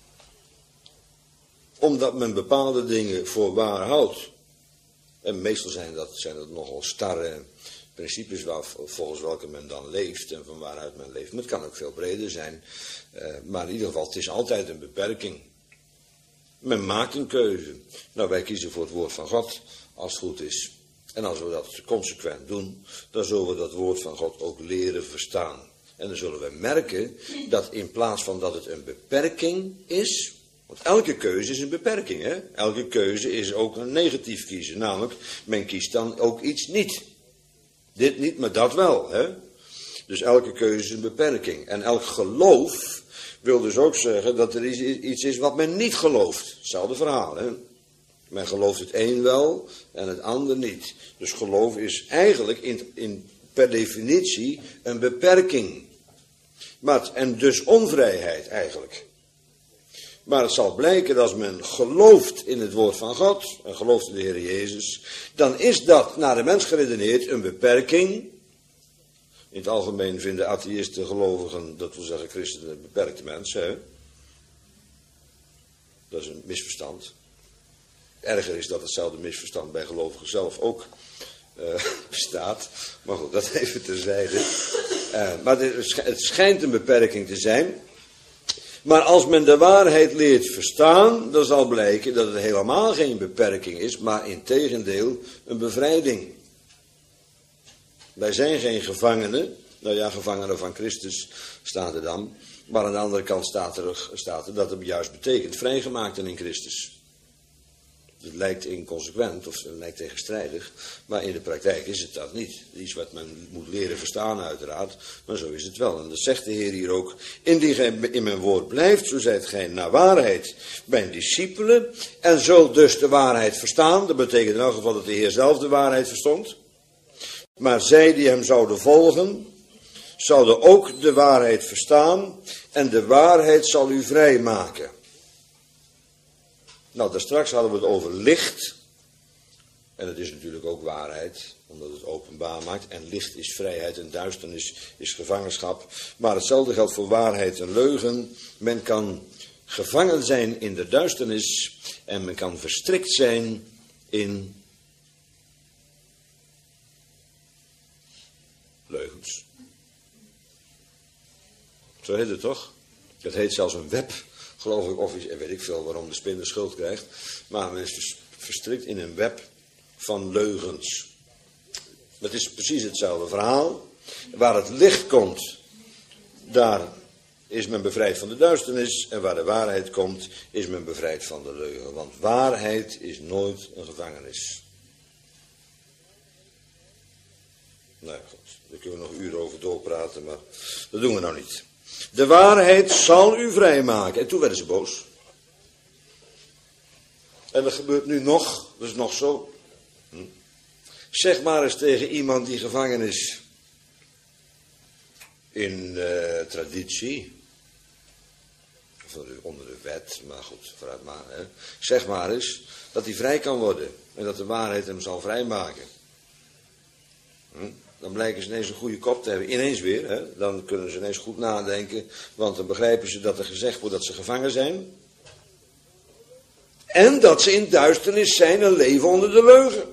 Omdat men bepaalde dingen voor waar houdt. En meestal zijn dat nogal starre principes volgens welke men dan leeft en van waaruit men leeft. Maar het kan ook veel breder zijn. Maar in ieder geval, het is altijd een beperking. Men maakt een keuze. Nou, wij kiezen voor het woord van God, als het goed is. En als we dat consequent doen, dan zullen we dat woord van God ook leren verstaan. En dan zullen we merken dat in plaats van dat het een beperking is, want elke keuze is een beperking, hè? Elke keuze is ook een negatief kiezen. Namelijk, men kiest dan ook iets niet. Dit niet, maar dat wel, hè? Dus elke keuze is een beperking. En elk geloof wil dus ook zeggen dat er iets is wat men niet gelooft. Hetzelfde verhaal, hè? Men gelooft het een wel en het ander niet. Dus geloof is eigenlijk per definitie een beperking. En dus onvrijheid eigenlijk. Maar het zal blijken dat als men gelooft in het woord van God en gelooft in de Heer Jezus, dan is dat naar de mens geredeneerd een beperking. In het algemeen vinden atheïsten, gelovigen, dat wil zeggen christenen, een beperkte mensen. Hè? Dat is een misverstand. Erger is dat hetzelfde misverstand bij gelovigen zelf ook bestaat. Maar goed, dat even terzijde. Maar het schijnt een beperking te zijn. Maar als men de waarheid leert verstaan, dan zal blijken dat het helemaal geen beperking is, maar integendeel een bevrijding. Wij zijn geen gevangenen, nou ja, gevangenen van Christus staat er dan, maar aan de andere kant staat er dat het juist betekent vrijgemaakten in Christus. Het lijkt inconsequent of het lijkt tegenstrijdig, maar in de praktijk is het dat niet. Iets wat men moet leren verstaan uiteraard, maar zo is het wel. En dat zegt de Heer hier ook, indien gij in mijn woord blijft, zo zijt gij naar waarheid mijn discipelen en zult dus de waarheid verstaan. Dat betekent in elk geval dat de Heer zelf de waarheid verstond. Maar zij die hem zouden volgen, zouden ook de waarheid verstaan en de waarheid zal u vrijmaken. Nou, daar straks hadden we het over licht. En het is natuurlijk ook waarheid, omdat het openbaar maakt. En licht is vrijheid en duisternis is gevangenschap. Maar hetzelfde geldt voor waarheid en leugen. Men kan gevangen zijn in de duisternis en men kan verstrikt zijn in leugens. Zo heet het toch? Dat heet zelfs een web, geloof ik, of iets, weet ik veel waarom de spin de schuld krijgt. Maar men is dus verstrikt in een web van leugens. Het is precies hetzelfde verhaal. Waar het licht komt, daar is men bevrijd van de duisternis. En waar de waarheid komt, is men bevrijd van de leugen. Want waarheid is nooit een gevangenis. Nou goed, daar kunnen we nog uren over doorpraten, maar dat doen we nou niet. De waarheid zal u vrijmaken. En toen werden ze boos. En dat gebeurt nu nog, dat is nog zo. Zeg maar eens tegen iemand die gevangen is in traditie, of onder de wet, maar goed, vooruit maar. Hè. Zeg maar eens dat hij vrij kan worden en dat de waarheid hem zal vrijmaken. Dan blijken ze ineens een goede kop te hebben, ineens weer. Hè. Dan kunnen ze ineens goed nadenken, want dan begrijpen ze dat er gezegd wordt dat ze gevangen zijn. En dat ze in duisternis zijn en leven onder de leugen.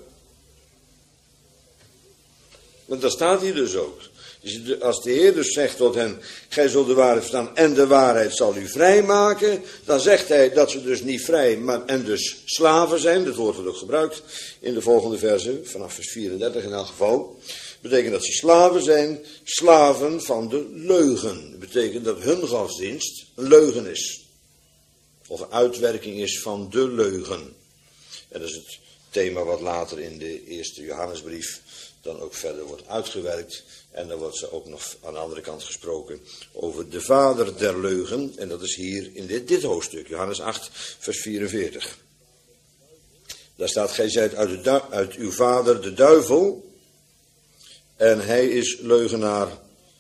Want dat staat hier dus ook. Dus als de Heer dus zegt tot hen, gij zult de waarheid verstaan en de waarheid zal u vrijmaken, dan zegt hij dat ze dus niet vrij, maar en dus slaven zijn. Dat woord wordt ook gebruikt in de volgende verse, vanaf vers 34 in elk geval. Dat betekent dat ze slaven zijn, slaven van de leugen. Dat betekent dat hun godsdienst een leugen is. Of een uitwerking is van de leugen. En dat is het thema wat later in de eerste Johannesbrief dan ook verder wordt uitgewerkt. En dan wordt ze ook nog aan de andere kant gesproken over de vader der leugen. En dat is hier in dit hoofdstuk, Johannes 8, vers 44. Daar staat, gij zijt uit uw vader de duivel. En hij is leugenaar.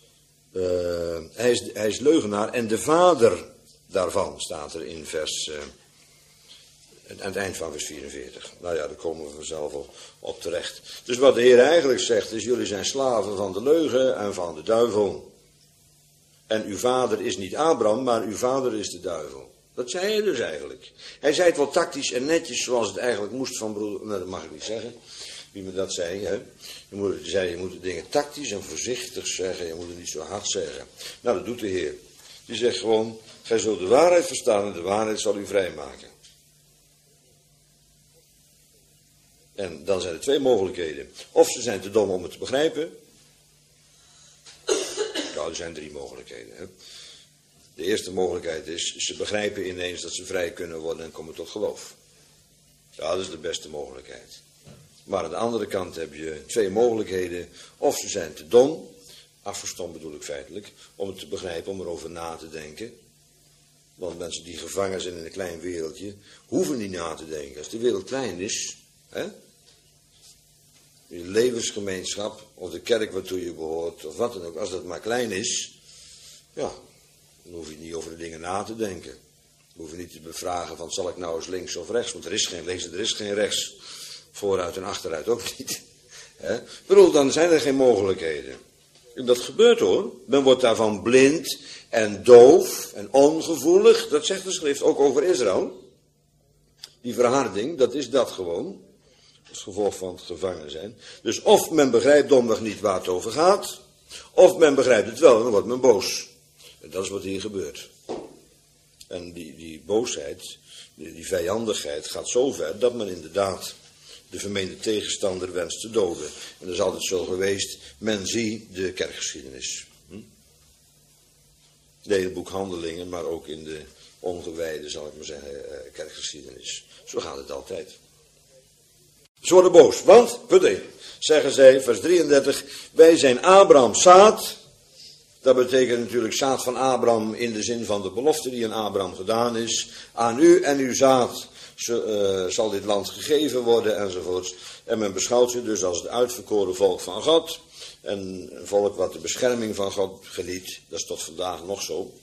Hij is leugenaar en de vader daarvan staat er in vers... aan het eind van vers 44. Nou ja, daar komen we vanzelf al op terecht. Dus wat de Heer eigenlijk zegt is, jullie zijn slaven van de leugen en van de duivel. En uw vader is niet Abraham, maar uw vader is de duivel. Dat zei hij dus eigenlijk. Hij zei het wel tactisch en netjes zoals het eigenlijk moest van broeder... Nou, dat mag ik niet zeggen, wie me dat zei. Hè? Je moet de dingen tactisch en voorzichtig zeggen, je moet het niet zo hard zeggen. Nou, dat doet de Heer. Die zegt gewoon, gij zult de waarheid verstaan en de waarheid zal u vrijmaken. En dan zijn er twee mogelijkheden. Of ze zijn te dom om het te begrijpen. Nou, er zijn drie mogelijkheden. Hè. De eerste mogelijkheid is, ze begrijpen ineens dat ze vrij kunnen worden en komen tot geloof. Ja, dat is de beste mogelijkheid. Maar aan de andere kant heb je twee mogelijkheden. Of ze zijn te dom, afgestomd bedoel ik feitelijk, om het te begrijpen, om erover na te denken. Want mensen die gevangen zijn in een klein wereldje, hoeven niet na te denken. Als de wereld klein is, hè, je levensgemeenschap, of de kerk waartoe je behoort, of wat dan ook, als dat maar klein is, ja, dan hoef je niet over de dingen na te denken. Dan hoef je niet te bevragen van, zal ik nou eens links of rechts, want er is geen links en er is geen rechts. Vooruit en achteruit ook niet. Hè? Ik bedoel, dan zijn er geen mogelijkheden. En dat gebeurt hoor. Men wordt daarvan blind en doof en ongevoelig. Dat zegt de schrift ook over Israël. Die verharding, dat is dat gewoon. Als gevolg van het gevangen zijn. Dus of men begrijpt domweg niet waar het over gaat. Of men begrijpt het wel en dan wordt men boos. En dat is wat hier gebeurt. En die boosheid, die vijandigheid gaat zo ver dat men inderdaad de vermeende tegenstander wenst te doden. En dat is altijd zo geweest. Men ziet de kerkgeschiedenis. Nee, in het boek Handelingen, maar ook in de ongewijde, zal ik maar zeggen, kerkgeschiedenis. Zo gaat het altijd. Ze worden boos, want, punt 1, zeggen zij, vers 33, wij zijn Abrahams zaad. Dat betekent natuurlijk zaad van Abraham in de zin van de belofte die aan Abraham gedaan is. Aan u en uw zaad zal dit land gegeven worden enzovoorts. En men beschouwt ze dus als het uitverkoren volk van God. En een volk wat de bescherming van God geniet. Dat is tot vandaag nog zo.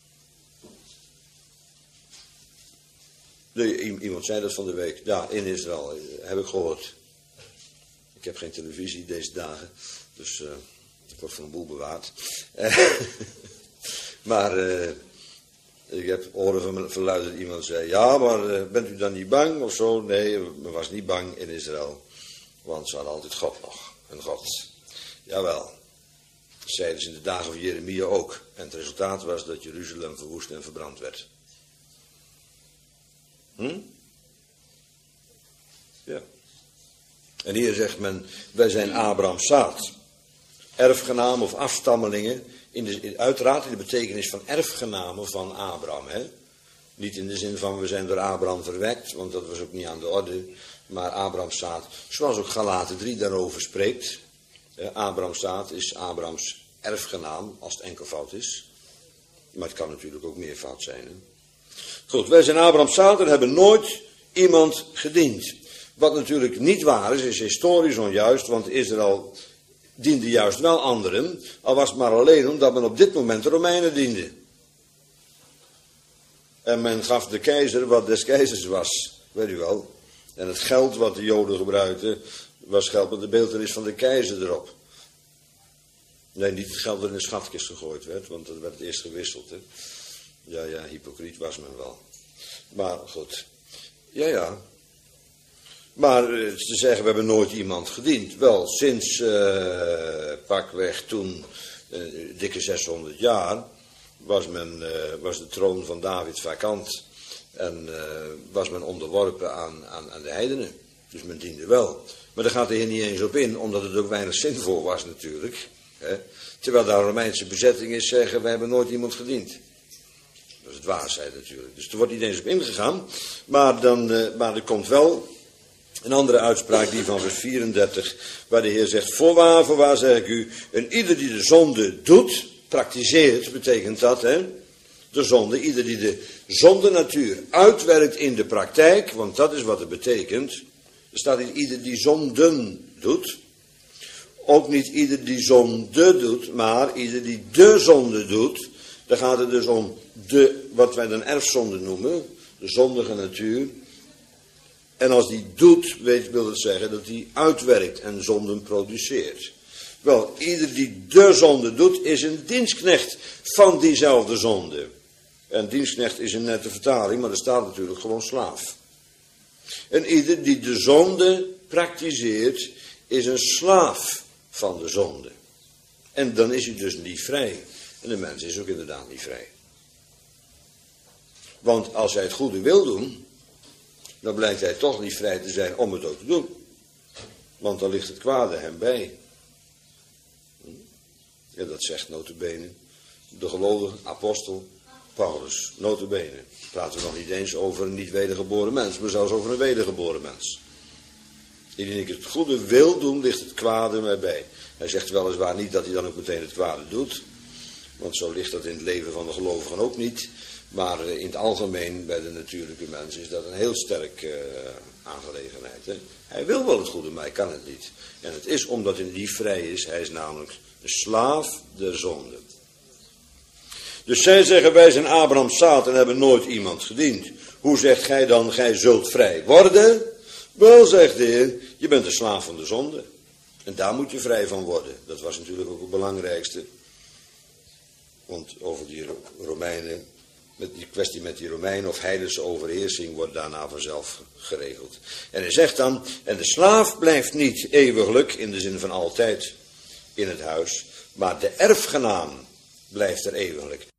Iemand zei dat van de week. Ja, in Israël, heb ik gehoord. Ik heb geen televisie deze dagen. Dus ik word van een boel bewaard. Maar Ik heb horen verluiden dat iemand zei, ja, maar bent u dan niet bang of zo? Nee, men was niet bang in Israël, want ze hadden altijd God nog, een God. Jawel, dat zeiden ze in de dagen van Jeremia ook. En het resultaat was dat Jeruzalem verwoest en verbrand werd. Ja. En hier zegt men, wij zijn Abrahams zaad. Erfgenamen of afstammelingen, uiteraard in de betekenis van erfgenamen van Abraham. Hè? Niet in de zin van we zijn door Abraham verwekt, want dat was ook niet aan de orde. Maar Abrahams zaad, zoals ook Galaten 3 daarover spreekt. Abrahams zaad is Abrahams erfgenaam, als het enkelvoud is. Maar het kan natuurlijk ook meervoud zijn. Hè? Goed, wij zijn Abrahams zaad en hebben nooit iemand gediend. Wat natuurlijk niet waar is historisch onjuist, want Israël diende juist wel anderen, al was het maar alleen omdat men op dit moment de Romeinen diende. En men gaf de keizer wat des keizers was, weet u wel. En het geld wat de Joden gebruikten, was geld met de beeltenis van de keizer erop. Nee, niet het geld dat in de schatkist gegooid werd, want dat werd eerst gewisseld. Hè. Ja, hypocriet was men wel. Maar goed, ja. Maar te zeggen, we hebben nooit iemand gediend. Wel, sinds pakweg toen, dikke 600 jaar, was de troon van David vakant. En was men onderworpen aan de heidenen. Dus men diende wel. Maar daar gaat de Heer niet eens op in, omdat het ook weinig zinvol was natuurlijk. Hè? Terwijl daar een Romeinse bezetting is, zeggen, we hebben nooit iemand gediend. Dat is het waarsheid natuurlijk. Dus er wordt niet eens op ingegaan. Maar er komt wel een andere uitspraak, die van vers 34, waar de Heer zegt, voorwaar zeg ik u, en ieder die de zonde doet, praktiseert, betekent dat, hè? De zonde, ieder die de zondenatuur uitwerkt in de praktijk, want dat is wat het betekent. Er staat niet ieder die zonden doet, ook niet ieder die zonde doet, maar ieder die de zonde doet. Dan gaat het dus om wat wij dan erfzonde noemen, de zondige natuur. En als die doet, wil het zeggen dat die uitwerkt en zonden produceert. Wel, ieder die de zonde doet, is een dienstknecht van diezelfde zonde. En dienstknecht is een nette vertaling, maar er staat natuurlijk gewoon slaaf. En ieder die de zonde praktiseert, is een slaaf van de zonde. En dan is hij dus niet vrij. En de mens is ook inderdaad niet vrij. Want als hij het goede wil doen, dan blijkt hij toch niet vrij te zijn om het ook te doen. Want dan ligt het kwade hem bij. Ja, dat zegt nota bene de gelovige apostel Paulus. Nota bene. Praten we nog niet eens over een niet wedergeboren mens, maar zelfs over een wedergeboren mens. Indien ik het goede wil doen, ligt het kwade mij bij. Hij zegt weliswaar niet dat hij dan ook meteen het kwade doet. Want zo ligt dat in het leven van de gelovigen ook niet. Maar in het algemeen, bij de natuurlijke mens, is dat een heel sterk aangelegenheid. Hè? Hij wil wel het goede, maar hij kan het niet. En het is omdat hij niet vrij is. Hij is namelijk de slaaf der zonde. Dus zij zeggen, wij zijn Abrahams zaad en hebben nooit iemand gediend. Hoe zegt gij dan, gij zult vrij worden? Wel, zegt de Heer, je bent de slaaf van de zonde. En daar moet je vrij van worden. Dat was natuurlijk ook het belangrijkste. Want over die Romeinen, met die kwestie met die Romeinen of heidense overheersing wordt daarna vanzelf geregeld. En hij zegt dan, en de slaaf blijft niet eeuwiglijk, in de zin van altijd, in het huis, maar de erfgenaam blijft er eeuwiglijk.